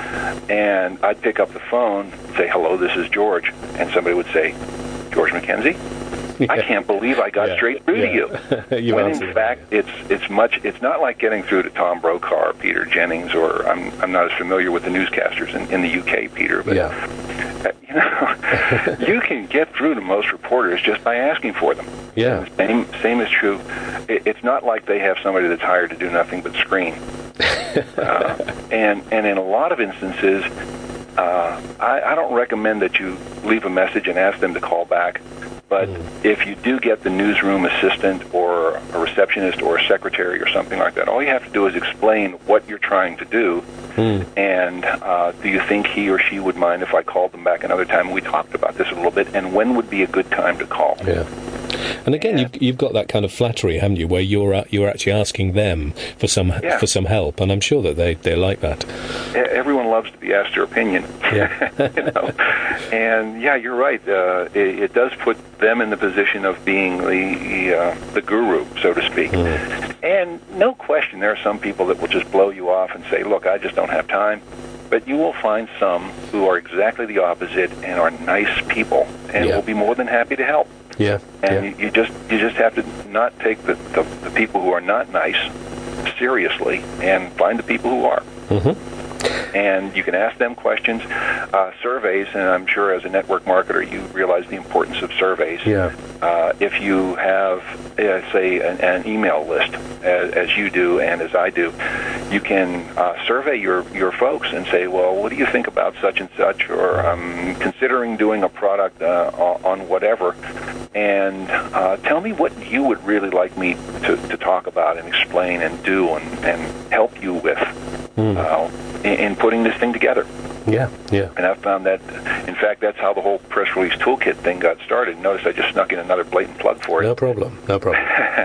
S2: and I'd pick up the phone, say, hello, this is George, and somebody would say, George McKenzie? Yeah. I can't believe I got
S1: yeah.
S2: straight through
S1: yeah.
S2: to you.
S1: you
S2: when in fact, it's it's much. It's not like getting through to Tom Brokaw or Peter Jennings, or I'm I'm not as familiar with the newscasters in, in the U K, Peter, but
S1: yeah.
S2: you know, you can get through to most reporters just by asking for them.
S1: Yeah.
S2: And the same same is true. It, it's not like they have somebody that's hired to do nothing but screen. uh, and and in a lot of instances, uh, I, I don't recommend that you leave a message and ask them to call back. But mm. if you do get the newsroom assistant or a receptionist or a secretary or something like that, all you have to do is explain what you're trying to do. Mm. And uh, do you think he or she would mind if I called them back another time? We talked about this a little bit. And when would be a good time to call?
S1: Yeah. And again, you've, you've got that kind of flattery, haven't you, where you're uh, you're actually asking them for some
S2: yeah.
S1: for some help, and I'm sure that they, they like that.
S2: Everyone loves to be asked their opinion.
S1: Yeah.
S2: you know? And yeah, you're right. Uh, it, it does put them in the position of being the uh, the guru, so to speak. Mm. And no question, there are some people that will just blow you off and say, "Look, I just don't have time." But you will find some who are exactly the opposite and are nice people and
S1: yeah.
S2: will be more than happy to help.
S1: Yeah,
S2: and
S1: yeah.
S2: You, you just you just have to not take the, the, the people who are not nice seriously and find the people who are.
S1: Mm-hmm.
S2: and you can ask them questions. Uh, surveys, and I'm sure as a network marketer you realize the importance of surveys.
S1: Yeah.
S2: Uh, if you have, uh, say, an, an email list, as, as you do and as I do, you can uh, survey your, your folks and say, well, what do you think about such and such, or I'm considering doing a product uh, on whatever, and uh, tell me what you would really like me to, to talk about and explain and do and, and help you with mm. uh, in, in putting this thing together.
S1: Yeah, yeah.
S2: And I've found that, in fact, that's how the whole press release toolkit thing got started. Notice I just snuck in another blatant plug for it.
S1: No problem, no problem.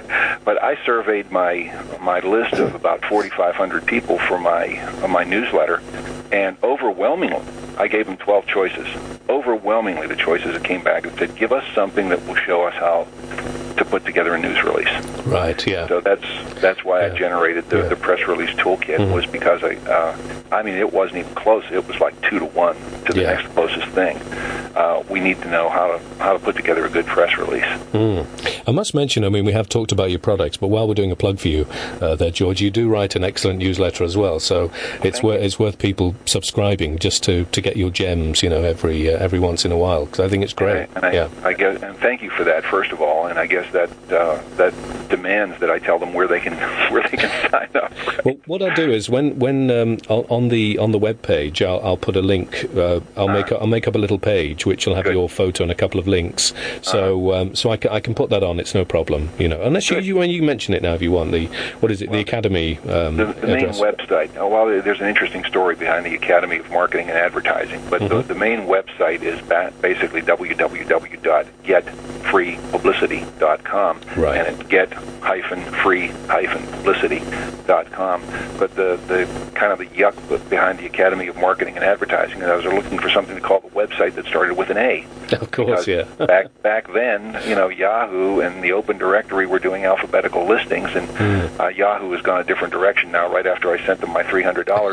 S2: But I surveyed my my list of about forty-five hundred people for my my newsletter, and overwhelmingly, I gave them twelve choices. Overwhelmingly, the choices that came back and said, give us something that will show us how to put together a news release.
S1: Right, yeah.
S2: So that's that's why yeah. I generated the,
S1: yeah.
S2: the press release toolkit, mm-hmm. was because I, uh, I mean, it wasn't even close. It was like two to one to the
S1: yeah.
S2: next closest thing. Uh, we need to know how to how to put together a good press release.
S1: Mm. I must mention, I mean, we have talked about your products, but while we're doing a plug for you uh, there, George, you do write an excellent newsletter as well. So it's worth it's worth people subscribing just to, to get your gems, you know, every uh, every once in a while, because I think it's great.
S2: And I,
S1: yeah.
S2: I guess, and thank you for that, first of all. And I guess that uh, that demands that I tell them where they can where they can sign up. Right?
S1: Well, what I'll do is when when um, I'll, on the on the web page, I'll, I'll put a link. Uh, I'll uh, make a, I'll make up a little page which will have
S2: good.
S1: your photo and a couple of links. So uh-huh. um, so I can, I can put that on. It's no problem, you know. Unless you, you when you mention it now, if you want the what is it, well, the Academy um,
S2: the, the main website. Oh, well, there's an interesting story behind the Academy of Marketing and Advertising, but mm-hmm. the, the main website is ba- basically w w w dot get free publicity dot com,
S1: right.
S2: and it's get free publicity dot com. But the, the kind of the yuck behind the Academy of Marketing and Advertising is I was looking for something to call the website that started with an A.
S1: Of course,
S2: because
S1: yeah.
S2: back back then, you know, Yahoo and the Open Directory were doing alphabetical listings, and mm. uh, Yahoo has gone a different direction now. Right after I sent them my three hundred dollars,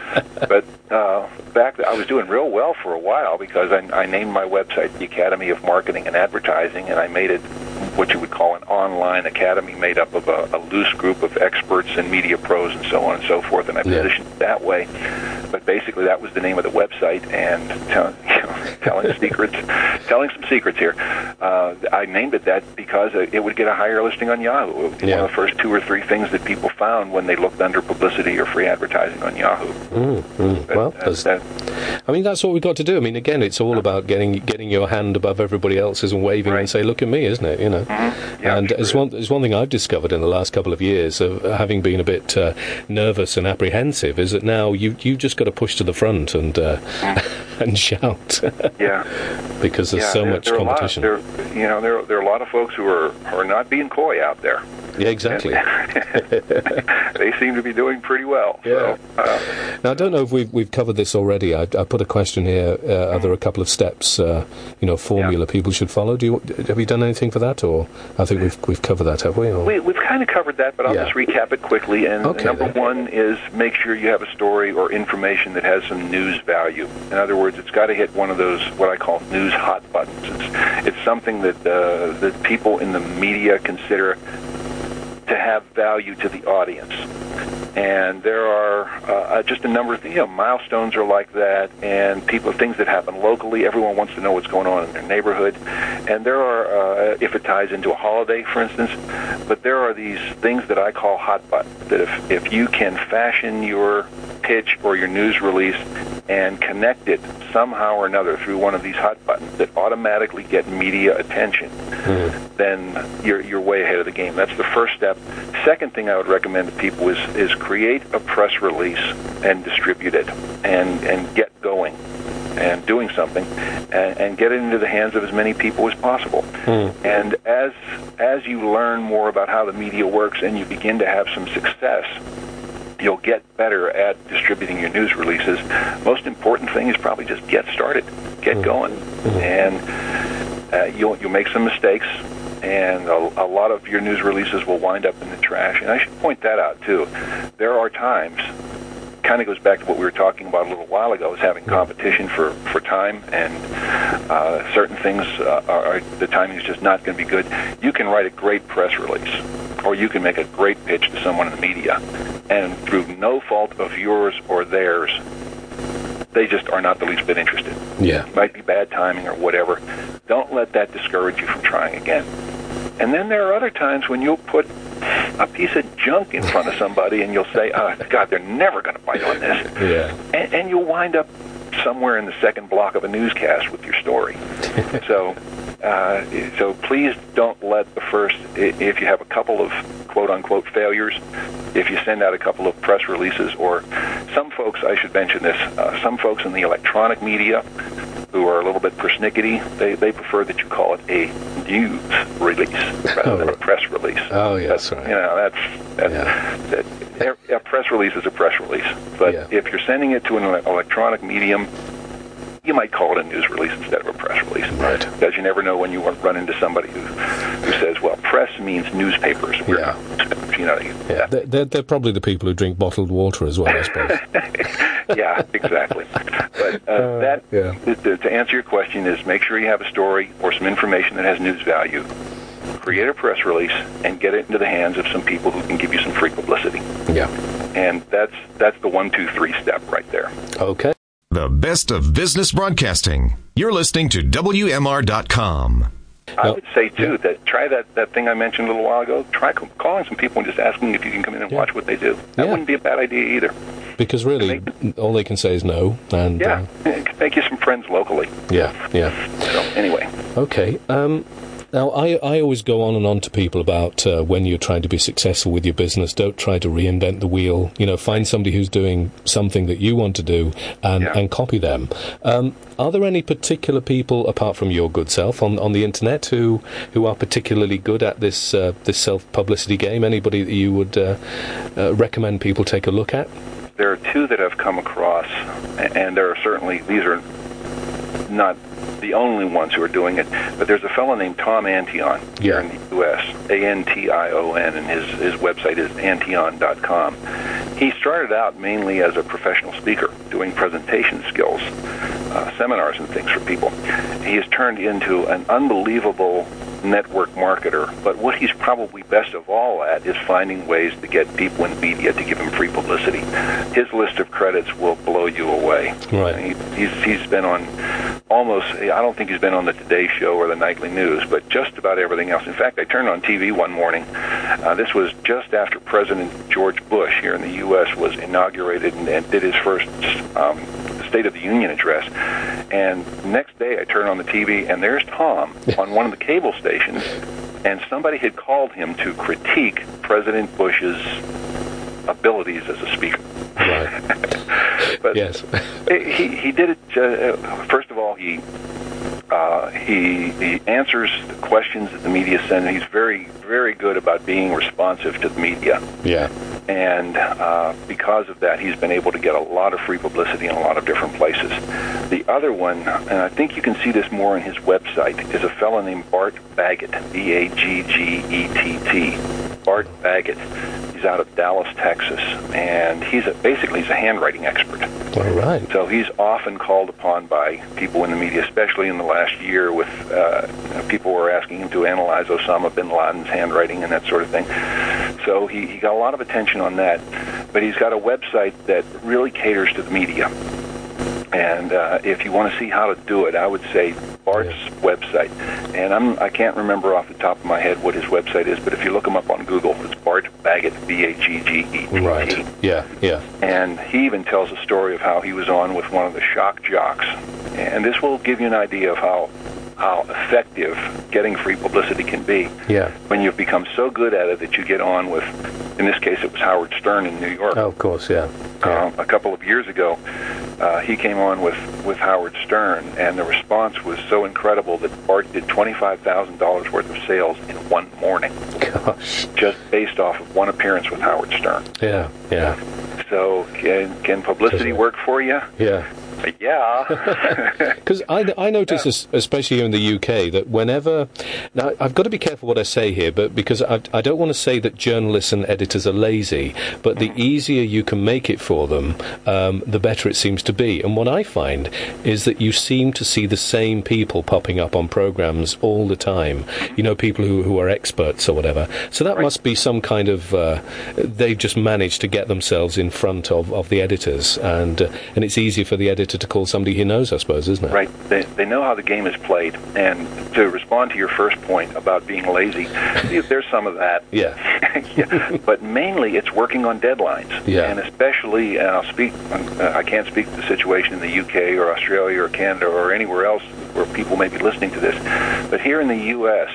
S2: but uh, back then, I was doing real well for a while because I, I named my website the Academy of Marketing and Advertising, and I made it what you would call an online academy made up of a, a loose group of experts and media pros and so on and so forth, and I positioned yeah. it that way. But basically, that was the name of the website, and tell, you know, telling secrets, telling some secrets here. Uh, I named it that because it would get a higher listing on Yahoo. It would be yeah. one of the first two or three things that people found when they looked under publicity or free advertising on Yahoo.
S1: Mm, mm.
S2: But,
S1: well,
S2: uh, that,
S1: I mean, that's what we've got to do. I mean, again, it's all about getting getting your hand above everybody else's and waving right. and say, "Look at me," isn't it? You know. Mm-hmm. Yeah, and sure it's one it's one thing I've discovered in the last couple of years of having been a bit uh, nervous and apprehensive is that now you you just got to push to the front and uh, and shout.
S2: yeah.
S1: Because there's
S2: yeah,
S1: so
S2: there,
S1: much
S2: there
S1: competition.
S2: There, you know, there there are a lot of folks who are are not being coy out there.
S1: Yeah, exactly.
S2: They seem to be doing pretty well.
S1: Yeah.
S2: So, uh,
S1: now, I don't know if we've we've covered this already. I, I put a question here. Uh, are there a couple of steps, uh, you know, formula yeah. people should follow? Do you have you done anything for that, or I think we've we've covered that, have we? Or?
S2: we we've kind of covered that, but I'll
S1: yeah.
S2: just recap it quickly. And
S1: okay,
S2: number
S1: then.
S2: one is make sure you have a story or information that has some news value. In other words, it's got to hit one of those what I call news hot buttons. It's it's something that uh, that people in the media consider to have value to the audience. And there are uh, just a number of, you know, milestones are like that, and people, things that happen locally. Everyone wants to know what's going on in their neighborhood. And there are, uh, if it ties into a holiday, for instance, but there are these things that I call hot buttons, that if, if you can fashion your pitch or your news release and connect it somehow or another through one of these hot buttons that automatically get media attention, mm. then you're you're way ahead of the game. That's the first step. Second thing I would recommend to people is is create a press release and distribute it and and get going and doing something and, and get it into the hands of as many people as possible. Mm. And as as you learn more about how the media works and you begin to have some success, you'll get better at distributing your news releases. Most important thing is probably just get started, get mm. going, mm. and uh, you'll you'll make some mistakes, and a, a lot of your news releases will wind up in the trash. And I should point that out too. There are times, kind of goes back to what we were talking about a little while ago, is having competition for, for time, and uh, certain things uh, are, the timing is just not going to be good. You can write a great press release, or you can make a great pitch to someone in the media, and through no fault of yours or theirs, they just are not the least bit interested.
S1: Yeah.
S2: It might be bad timing or whatever. Don't let that discourage you from trying again. And then there are other times when you'll put a piece of junk in front of somebody and you'll say, oh, God, they're never going to bite on this.
S1: Yeah.
S2: And, and you'll wind up somewhere in the second block of a newscast with your story. so uh, so please don't let the first, if you have a couple of quote-unquote failures, if you send out a couple of press releases, or some folks, I should mention this, uh, some folks in the electronic media who are a little bit persnickety, they, they prefer that you call it a news release rather
S1: oh,
S2: than
S1: right.
S2: a press release.
S1: Oh, yeah, that's,
S2: that's
S1: right.
S2: You know, that's, that's
S1: yeah.
S2: that, a press release is a press release. But
S1: yeah.
S2: if you're sending it to an electronic medium, you might call it a news release instead of a press release.
S1: Right.
S2: Because you never know when you run into somebody who who says, well, press means newspapers. We're
S1: yeah.
S2: not, you know,
S1: yeah. They're, they're, they're probably the people who drink bottled water as well, I suppose.
S2: yeah, exactly. But uh, uh, that,
S1: yeah.
S2: to, to answer your question, is make sure you have a story or some information that has news value. Create a press release and get it into the hands of some people who can give you some free publicity.
S1: Yeah.
S2: And that's that's the one, two, three step right there.
S1: Okay.
S3: The best of business broadcasting. You're listening to W M R dot com.
S2: I would say, too, that try that, that thing I mentioned a little while ago. Try calling some people and just asking if you can come in and
S1: yeah.
S2: watch what they do. That
S1: yeah.
S2: wouldn't be a bad idea either.
S1: Because really, make, all they can say is no. And
S2: yeah,
S1: uh,
S2: it can make you some friends locally.
S1: Yeah, yeah.
S2: So, anyway.
S1: Okay. Um, now, I, I always go on and on to people about uh, when you're trying to be successful with your business, don't try to reinvent the wheel. You know, find somebody who's doing something that you want to do and,
S2: yeah.
S1: and copy them. Um, are there any particular people, apart from your good self, on, on the internet who who are particularly good at this uh, this self-publicity game? Anybody that you would uh, uh, recommend people take a look at?
S2: There are two that I've come across, and there are certainly, these are not the only ones who are doing it, but there's a fellow named Tom Antion here
S1: yeah.
S2: in the U S, A N T I O N, and his, his website is antion dot com. He started out mainly as a professional speaker, doing presentation skills, uh, seminars and things for people. He has turned into an unbelievable network marketer, but what he's probably best of all at is finding ways to get people in media to give him free publicity. His list of credits will blow you away.
S1: Right.
S2: He, he's, he's been on almost, I don't think he's been on the Today Show or the Nightly News, but just about everything else. In fact, I turned on T V one morning. Uh, this was just after President George Bush here in the U S was inaugurated and, and did his first um, State of the Union address. And next day I turned on the T V, and there's Tom on one of the cable stations, and somebody had called him to critique President Bush's abilities as a speaker.
S1: Right.
S2: But
S1: yes.
S2: he, he did it, uh, first of all, he Uh, he, he answers the questions that the media send. He's very, very good about being responsive to the media.
S1: Yeah.
S2: And uh, because of that, he's been able to get a lot of free publicity in a lot of different places. The other one, and I think you can see this more on his website, is a fellow named Bart Baggett, B A G G E T T. Bart Baggett. He's out of Dallas, Texas, and he's a, basically he's a handwriting expert.
S1: All right.
S2: So he's often called upon by people in the media, especially in the last year with uh, people were asking him to analyze Osama bin Laden's handwriting and that sort of thing. So he, he got a lot of attention on that, but he's got a website that really caters to the media. And uh, if you want to see how to do it, I would say Bart's yeah. website. And I'm, I can't remember off the top of my head what his website is, but if you look him up on Google, it's Bart Baggett, B A G G E T T.
S1: Right. Yeah, yeah.
S2: And he even tells a story of how he was on with one of the shock jocks. And this will give you an idea of how how effective getting free publicity can be.
S1: Yeah.
S2: When you've become so good at it that you get on with, in this case, it was Howard Stern in New York.
S1: Oh, of course, yeah. yeah.
S2: Um, a couple of years ago, uh, he came on with, with Howard Stern, and the response was so incredible that Bart did twenty-five thousand dollars worth of sales in one morning.
S1: Gosh.
S2: Just based off of one appearance with Howard Stern.
S1: Yeah, yeah.
S2: So can, can publicity work for you?
S1: Yeah.
S2: Yeah.
S1: Because I, I notice, yeah. especially here in the U K, that whenever... Now, I've got to be careful what I say here, but because I, I don't want to say that journalists and editors are lazy, but the easier you can make it for them, um, the better it seems to be. And what I find is that you seem to see the same people popping up on programs all the time. You know, people who, who are experts or whatever. So that right. must be some kind of... Uh, they've just managed to get themselves in front of, of the editors, and uh, and it's easier for the editors better to call somebody he knows, I suppose, isn't it?
S2: Right. They, they know how the game is played. And to respond to your first point about being lazy, there's some of that.
S1: Yeah.
S2: yeah. But mainly it's working on deadlines.
S1: Yeah.
S2: And especially, and I'll speak, uh, I can't speak to the situation in the U K or Australia or Canada or anywhere else where people may be listening to this. But here in the U S,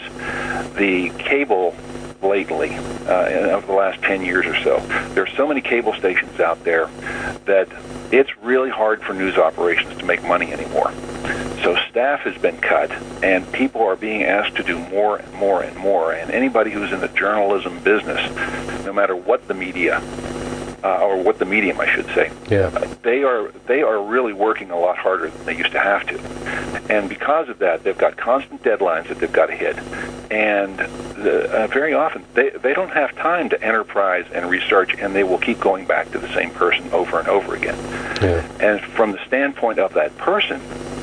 S2: the cable lately, uh, over the last ten years or so, there are so many cable stations out there that it's really hard for news operations to make money anymore. So staff has been cut, and people are being asked to do more and more and more. And anybody who's in the journalism business, no matter what the media, uh, or what the medium, I should say,
S1: yeah.
S2: uh, they are they are really working a lot harder than they used to have to. And because of that, they've got constant deadlines that they've got to hit. And the, uh, very often, they, they don't have time to enterprise and research, and they will keep going back to the same person over and over again.
S1: Yeah.
S2: And from the standpoint of that person,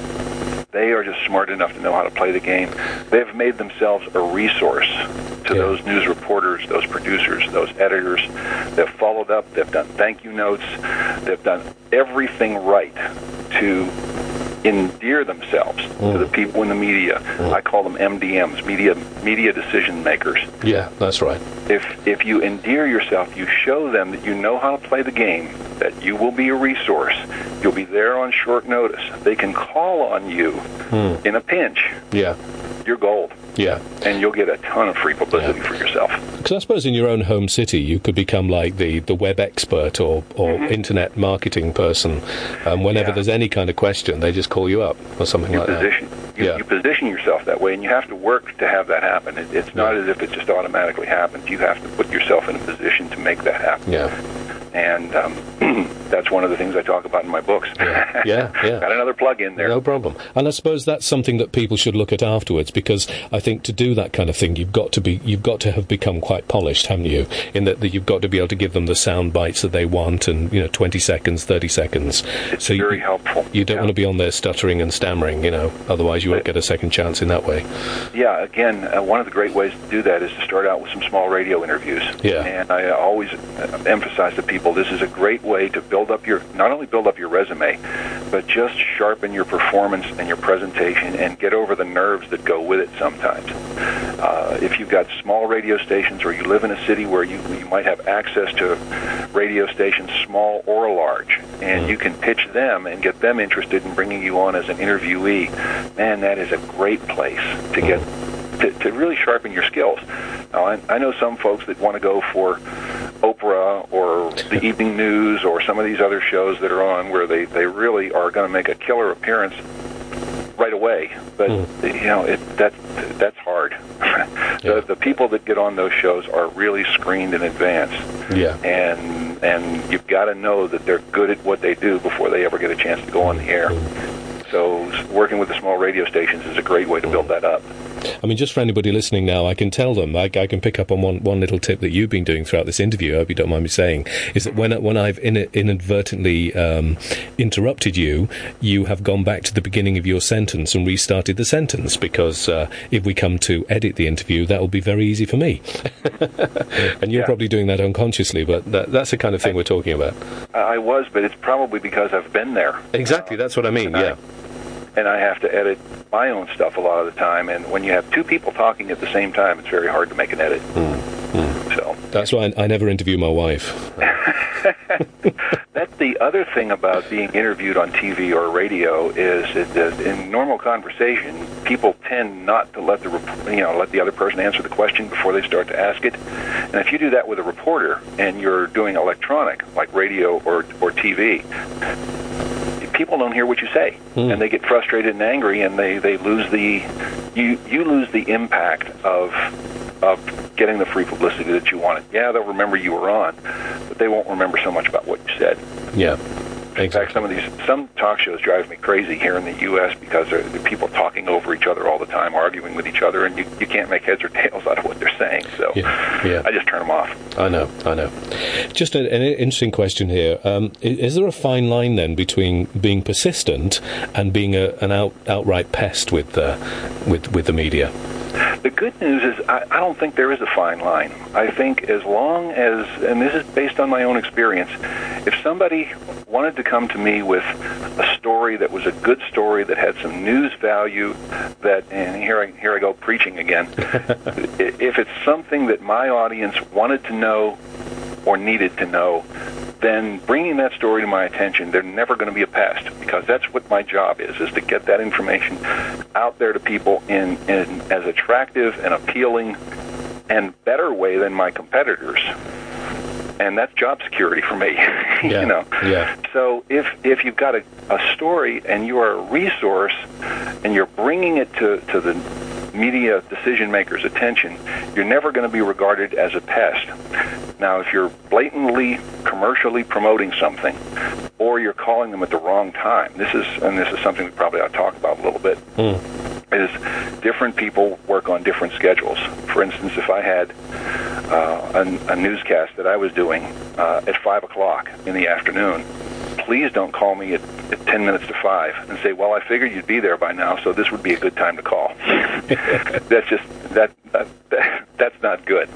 S2: they are just smart enough to know how to play the game. They've made themselves a resource to
S1: yeah.
S2: those news reporters, those producers, those editors. They've followed up. They've done thank you notes. They've done everything right to endear themselves mm. to the people in the media. Mm. I call them M D Ms, media media decision makers.
S1: Yeah, that's right.
S2: If if you endear yourself, you show them that you know how to play the game, that you will be a resource. You'll be there on short notice. They can call on you mm. in a pinch.
S1: Yeah.
S2: You're gold.
S1: Yeah.
S2: And you'll get a ton of free publicity
S1: yeah.
S2: for yourself.
S1: Because I suppose in your own home city, you could become like the, the web expert or, or
S2: mm-hmm.
S1: internet marketing person. Um, whenever
S2: yeah.
S1: there's any kind of question, they just call you up or something
S2: you
S1: like
S2: position,
S1: that.
S2: You,
S1: yeah.
S2: you position yourself that way, and you have to work to have that happen. It, it's not yeah. as if it just automatically happens. You have to put yourself in a position to make that happen.
S1: Yeah.
S2: And um, that's one of the things I talk about in my books.
S1: Yeah, yeah. yeah.
S2: Got another plug in there.
S1: No problem. And I suppose that's something that people should look at afterwards, because I think to do that kind of thing, you've got to be, you've got to have become quite polished, haven't you? In that, that you've got to be able to give them the sound bites that they want, and you know, twenty seconds, thirty seconds.
S2: It's
S1: so
S2: very
S1: you,
S2: helpful.
S1: You don't
S2: yeah.
S1: want to be on there stuttering and stammering, you know. Otherwise, you won't get a second chance in that way.
S2: Yeah. Again, uh, one of the great ways to do that is to start out with some small radio interviews.
S1: Yeah.
S2: And I uh, always uh, emphasize to people, this is a great way to build up your, not only build up your resume, but just sharpen your performance and your presentation and get over the nerves that go with it sometimes. Uh, if you've got small radio stations, or you live in a city where you, you might have access to radio stations, small or large, and you can pitch them and get them interested in bringing you on as an interviewee, man, that is a great place to get to, to really sharpen your skills. Now, I, I know some folks that want to go for Oprah or the Evening News or some of these other shows that are on where they, they really are going to make a killer appearance right away. But, mm. you know, it, that, that's hard.
S1: Yeah.
S2: the, the people that get on those shows are really screened in advance.
S1: Yeah.
S2: And, and you've got to know that they're good at what they do before they ever get a chance to go on the air. Mm. So working with the small radio stations is a great way to build that up.
S1: I mean, just for anybody listening now, I can tell them, I, I can pick up on one, one little tip that you've been doing throughout this interview, I hope you don't mind me saying, is that when when I've in, inadvertently um, interrupted you, you have gone back to the beginning of your sentence and restarted the sentence, because uh, if we come to edit the interview, that will be very easy for me. And you're
S2: yeah.
S1: probably doing that unconsciously, but that, that's the kind of thing I, we're talking about.
S2: I was, but it's probably because I've been there.
S1: Exactly, that's what I mean, yeah.
S2: And I have to edit my own stuff a lot of the time, and when you have two people talking at the same time, it's very hard to make an edit. Mm, mm. So
S1: that's why I, I never interview my wife.
S2: That's the other thing about being interviewed on T V or radio is that in normal conversation, people tend not to let the you know let the other person answer the question before they start to ask it. And if you do that with a reporter and you're doing electronic, like radio or or T V, people don't hear what you say, mm. and they get frustrated and angry, and they, they lose the you you lose the impact of of getting the free publicity that you wanted. Yeah, they'll remember you were on, but they won't remember so much about what you said.
S1: Yeah.
S2: In fact, some of these some talk shows drive me crazy here in the U S because there are people talking over each other all the time, arguing with each other, and you, you can't make heads or tails out of what they're saying. So
S1: yeah, yeah.
S2: I just turn them off.
S1: I know, I know. Just a, an interesting question here. Um, is, is there a fine line then between being persistent and being a, an out, outright pest with uh, with with the media?
S2: The good news is I, I don't think there is a fine line. I think as long as, and this is based on my own experience, if somebody wanted to come to me with a story that was a good story that had some news value, that, and here I, here I go preaching again, if it's something that my audience wanted to know or needed to know, then bringing that story to my attention, they're never going to be a pest, because that's what my job is, is to get that information out there to people in, in as attractive and appealing and better way than my competitors. And that's job security for me, yeah, you know.
S1: Yeah.
S2: So if if you've got a, a story and you are a resource and you're bringing it to, to the media decision makers' attention, you're never going to be regarded as a pest. Now, if you're blatantly commercially promoting something, or you're calling them at the wrong time, this is, and this is something we probably ought to talk about a little bit, mm. is different people work on different schedules. For instance, if I had uh, a, a newscast that I was doing uh, at five o'clock in the afternoon, please don't call me at, at ten minutes to five and say, well, I figured you'd be there by now, so this would be a good time to call. That's just, that, that, that that's not good.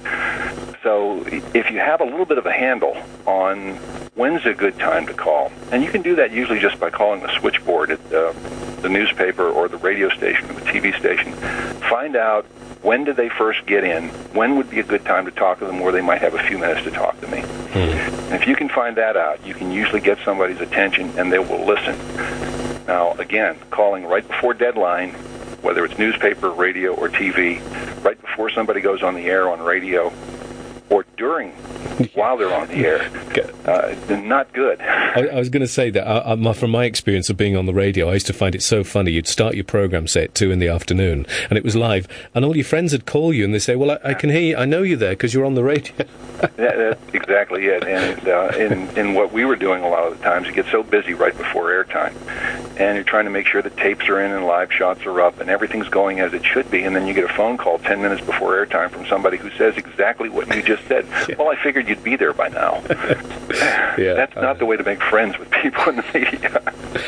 S2: So if you have a little bit of a handle on when's a good time to call, and you can do that usually just by calling the switchboard at uh, the newspaper or the radio station or the T V station, find out when did they first get in, when would be a good time to talk to them where they might have a few minutes to talk to me. Hmm. And if you can find that out, you can usually get somebody's attention and they will listen. Now, again, calling right before deadline, whether it's newspaper, radio, or T V, right before somebody goes on the air on radio, or during, while they're on the air, uh, not good.
S1: I, I was going to say that uh, my, from my experience of being on the radio, I used to find it so funny. You'd start your program, say, at two in the afternoon, and it was live, and all your friends would call you, and they say, well, I, I can hear you, I know you're there, because you're on the radio.
S2: that, that's exactly it. And uh, in, in what we were doing a lot of the times, you get so busy right before airtime, and you're trying to make sure the tapes are in and live shots are up, and everything's going as it should be, and then you get a phone call ten minutes before airtime from somebody who says exactly what you just said. Yeah. Well, I figured you'd be there by now. yeah, That's not uh, the way to make friends with people in the media.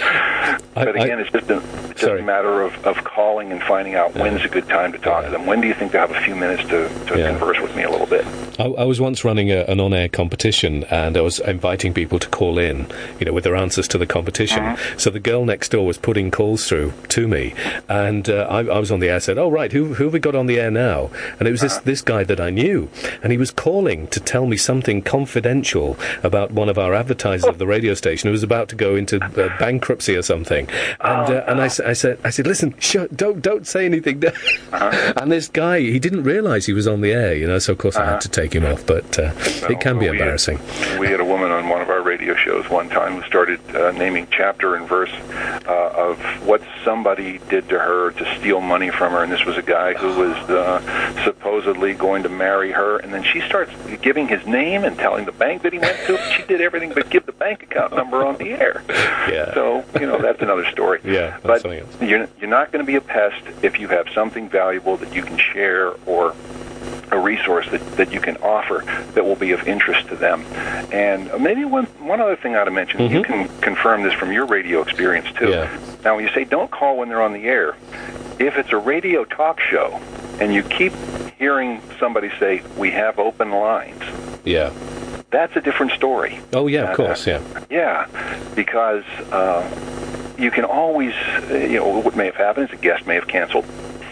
S1: I,
S2: but again,
S1: I,
S2: it's just a, it's just a matter of, of calling and finding out yeah. when's a good time to talk yeah. to them. When do you think they have a few minutes to, to yeah. converse with me a little bit?
S1: I, I was once running a, an on-air competition, and I was inviting people to call in, you know, with their answers to the competition. Mm-hmm. So the girl next door was putting calls through to me, and uh, I, I was on the air. Said, "Oh right, who who have we got on the air now?" And it was uh-huh. this this guy that I knew, and he was calling to tell me something confidential about one of our advertisers of the radio station who was about to go into uh, bankruptcy or something. And uh, and I, I said, I said, listen, sh- don't don't say anything. uh-huh. And this guy, he didn't realise he was on the air, you know. So of course uh-huh. I had to take him off. But uh, no, it can be we embarrassing.
S2: Had, we had a woman on one of our radio shows one time who started uh, naming chapter and verse uh, of what somebody did to her to steal money from her, and this was a guy who was uh, supposedly going to marry her, and then she starts giving his name and telling the bank that he went to. She did everything but give the bank account number on the air.
S1: Yeah.
S2: So, you know, that's another story.
S1: Yeah,
S2: but you're, you're not going to be a pest if you have something valuable that you can share, or a resource that, that you can offer that will be of interest to them. And maybe one one other thing I ought to mention, mm-hmm. you can confirm this from your radio experience too.
S1: Yeah.
S2: Now, when you say don't call when they're on the air, if it's a radio talk show and you keep hearing somebody say, we have open lines,
S1: yeah,
S2: that's a different story.
S1: Oh, yeah, of uh, course, yeah.
S2: Yeah, because uh, you can always, uh, you know, what may have happened is a guest may have canceled,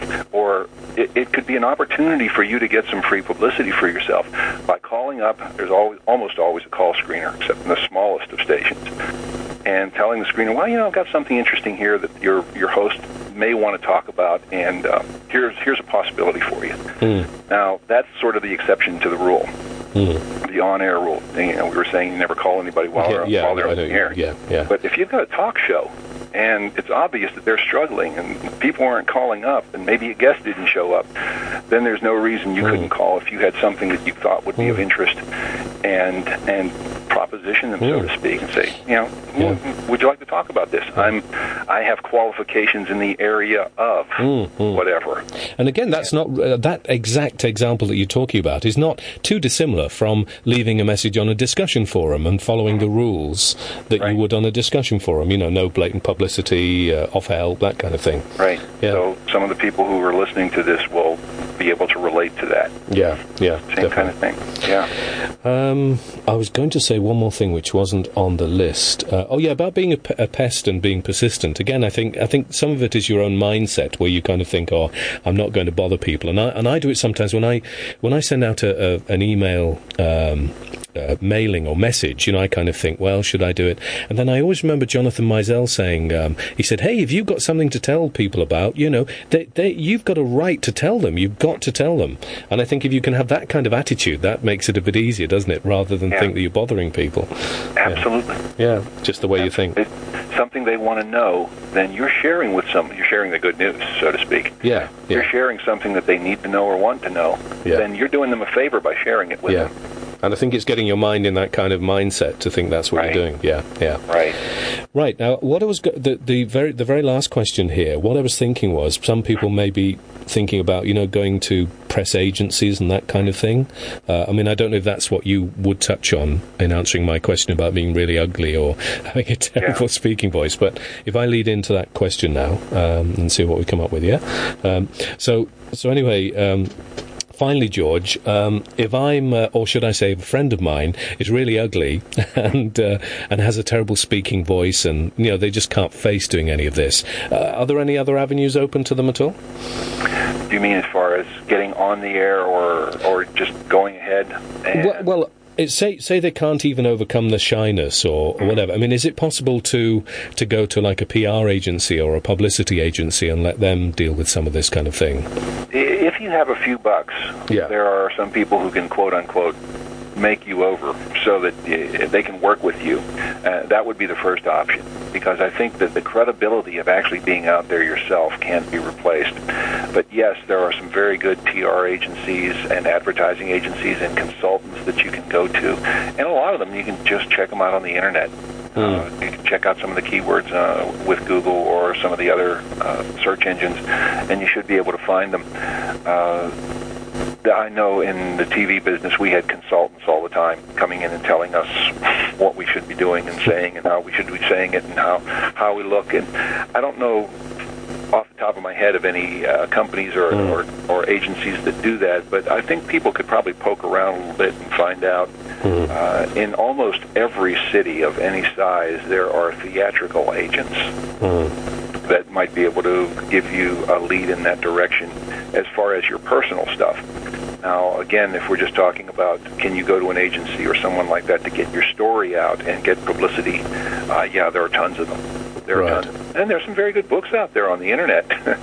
S2: or it, it could be an opportunity for you to get some free publicity for yourself. By calling up, there's always, almost always a call screener, except in the smallest of stations, and telling the screener, well, you know, I've got something interesting here that your your host may want to talk about, and uh, here's here's a possibility for you. Mm. Now, that's sort of the exception to the rule. Mm. The on-air rule. You know, we were saying you never call anybody while
S1: yeah,
S2: they're,
S1: yeah,
S2: while they're
S1: on
S2: the air.
S1: Yeah, yeah.
S2: But if you've got a talk show, and it's obvious that they're struggling, and people aren't calling up, and maybe a guest didn't show up, then there's no reason you mm. couldn't call if you had something that you thought would be mm. of interest, and and proposition them, mm. so to speak, and say, you know, yeah. would you like to talk about this? I'm, I have qualifications in the area of mm. Mm. whatever.
S1: And again, that's not uh, that exact example that you're talking about is not too dissimilar from leaving a message on a discussion forum and following the rules that right. you would on a discussion forum. You know, no blatant publicity, uh, off help, that kind of thing.
S2: Right.
S1: Yeah.
S2: So some of the people who are listening to this will be able to relate to that.
S1: Yeah, yeah,
S2: Same
S1: definitely.
S2: kind of thing. Yeah.
S1: Um, I was going to say one more thing which wasn't on the list. Uh, oh yeah, about being a, p- a pest and being persistent. Again, I think I think some of it is your own mindset, where you kind of think, "Oh, I'm not going to bother people," and I and I do it sometimes when I when I send out a, a, an email. Um, Uh, mailing or message, you know, I kind of think, well, should I do it? And then I always remember Jonathan Meisel saying, um, he said, hey, if you've got something to tell people about, you know, they, they, you've got a right to tell them. You've got to tell them. And I think if you can have that kind of attitude, that makes it a bit easier, doesn't it? Rather than
S2: yeah.
S1: think that you're bothering people.
S2: Absolutely.
S1: Yeah, yeah, just the way you think.
S2: It's something they want to know, then you're sharing with someone. You're sharing the good news, so to speak.
S1: Yeah, yeah.
S2: You're sharing something that they need to know or want to know.
S1: Yeah.
S2: Then you're doing them a favor by sharing it with
S1: yeah.
S2: them.
S1: And I think it's getting your mind in that kind of mindset to think that's what
S2: Right.
S1: you're doing. Yeah, yeah.
S2: Right.
S1: Right. Now, what I was go- the the very the very last question here. What I was thinking was, some people may be thinking about, you know, going to press agencies and that kind of thing. Uh, I mean, I don't know if that's what you would touch on in answering my question about being really ugly or having a terrible
S2: Yeah.
S1: speaking voice. But if I lead into that question now um, and see what we come up with, yeah. Um, so so anyway. Um, Finally, George, um, if I'm, uh, or should I say, a friend of mine is really ugly and uh, and has a terrible speaking voice, and you know they just can't face doing any of this, uh, are there any other avenues open to them at all?
S2: Do you mean as far as getting on the air, or or just going ahead? And
S1: Well, well it, say say they can't even overcome the shyness or, or whatever. I mean, is it possible to to go to like a P R agency or a publicity agency and let them deal with some of this kind of thing?
S2: if you have a few bucks,
S1: Yeah.
S2: there are some people who can quote unquote make you over so that uh, they can work with you. Uh, that would be the first option, because I think that the credibility of actually being out there yourself can't be replaced. But yes, there are some very good P R agencies and advertising agencies and consultants that you can go to, and a lot of them you can just check them out on the internet.
S1: Mm.
S2: Uh, you can check out some of the keywords uh, with Google or some of the other uh, search engines, and you should be able to find them. Uh, I know in the T V business we had consultants all the time coming in and telling us what we should be doing and saying and how we should be saying it and how, how we look. And I don't know off the top of my head of any uh, companies or,
S1: mm.
S2: or, or agencies that do that, but I think people could probably poke around a little bit and find out.
S1: Mm.
S2: Uh, in almost every city of any size, there are theatrical agents
S1: Mm.
S2: that might be able to give you a lead in that direction as far as your personal stuff. Now, again, if we're just talking about can you go to an agency or someone like that to get your story out and get publicity, uh, yeah, there are tons of them. There are
S1: Right.
S2: tons. And there's some very good books out there on the internet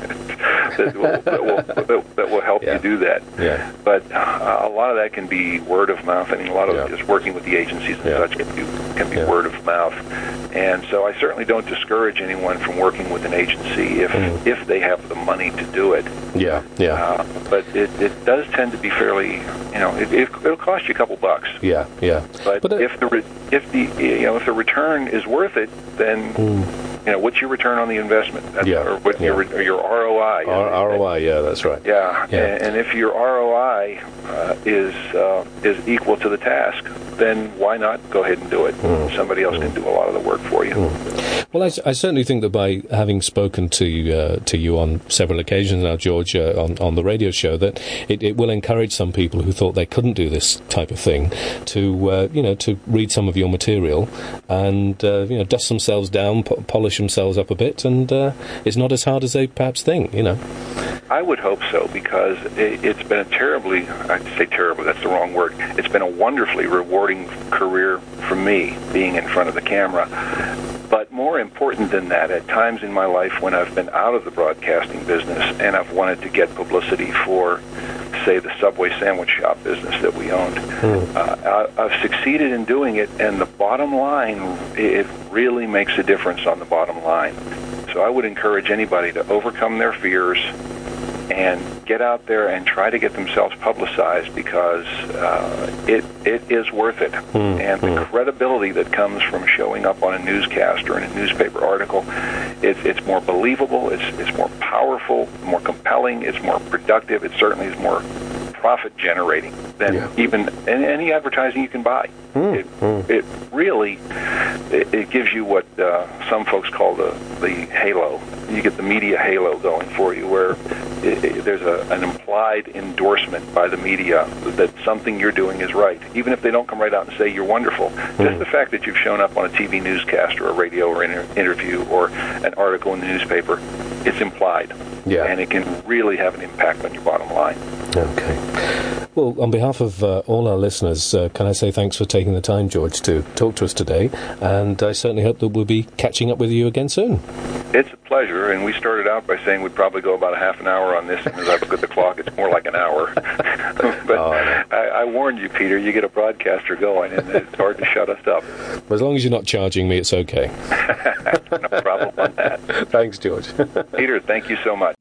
S2: that, will, that, will, that, that will help
S1: Yeah.
S2: you do that.
S1: Yeah.
S2: But uh, a lot of that can be word of mouth. I mean, a lot of
S1: Yeah.
S2: just working with the agencies and
S1: Yeah.
S2: such can be, can be
S1: Yeah.
S2: word of mouth. And so I certainly don't discourage anyone from working with an agency if
S1: Mm.
S2: if they have the money to do it.
S1: Yeah. Yeah.
S2: Uh, but it, it does tend to be fairly, you know, it, it, it'll cost you a couple bucks.
S1: Yeah. Yeah.
S2: But,
S1: But, uh,
S2: if the re- if the you know if the return is worth it, then
S1: Mm.
S2: you know what's your return on the investment? That's,
S1: Yeah.
S2: Or what
S1: Yeah.
S2: your or your R O I?
S1: R- ROI. Yeah, that's right.
S2: Yeah,
S1: Yeah.
S2: And, and if your R O I uh, is uh, is equal to the task, then why not go ahead and do it?
S1: Mm.
S2: Somebody else can do a lot of the work for you.
S1: Well, I, I certainly think that by having spoken to uh, to you on several occasions now, George, uh, on on the radio show, that it, it will encourage some people who thought they couldn't do this type of thing to uh, you know to read some of your material and uh, you know dust themselves down, po- polish themselves up a bit, and uh, it's not as hard as they perhaps think. You know.
S2: I would hope so, because it, it's been a terribly, I'd say terrible, that's the wrong word. It's been a wonderfully rewarding career for me, being in front of the camera. But more important than that, at times in my life when I've been out of the broadcasting business and I've wanted to get publicity for, say, the Subway sandwich shop business that we owned,
S1: Mm.
S2: uh, I, I've succeeded in doing it, and the bottom line, it really makes a difference on the bottom line. So I would encourage anybody to overcome their fears and get out there and try to get themselves publicized, because uh, it it is worth it.
S1: Mm,
S2: and the
S1: mm.
S2: credibility that comes from showing up on a newscast or in a newspaper article, it's it's more believable, it's it's more powerful, more compelling, it's more productive, it certainly is more profit generating than
S1: Yeah.
S2: even any, any advertising you can buy.
S1: Mm,
S2: It,
S1: mm.
S2: it really it, it gives you what uh, some folks call the the halo. You get the media halo going for you, where it, it, there's a, an implied endorsement by the media that something you're doing is right, even if they don't come right out and say you're wonderful. Mm. Just the fact that you've shown up on a T V newscast or a radio or inter- interview or an article in the newspaper, it's implied.
S1: Yeah.
S2: And it can really have an impact on your bottom line.
S1: Okay. Well, on behalf of uh, all our listeners, uh, can I say thanks for taking the time, George, to talk to us today, and I certainly hope that we'll be catching up with you again soon.
S2: It's a pleasure, and we started out by saying we'd probably go about a half an hour on this, and as I look at the clock, it's more like an hour. But oh, I, I, I warned you, Peter, you get a broadcaster going, and it's hard to shut us up.
S1: As long as you're not charging me, it's okay.
S2: No problem on that.
S1: Thanks, George.
S2: Peter, thank you so much.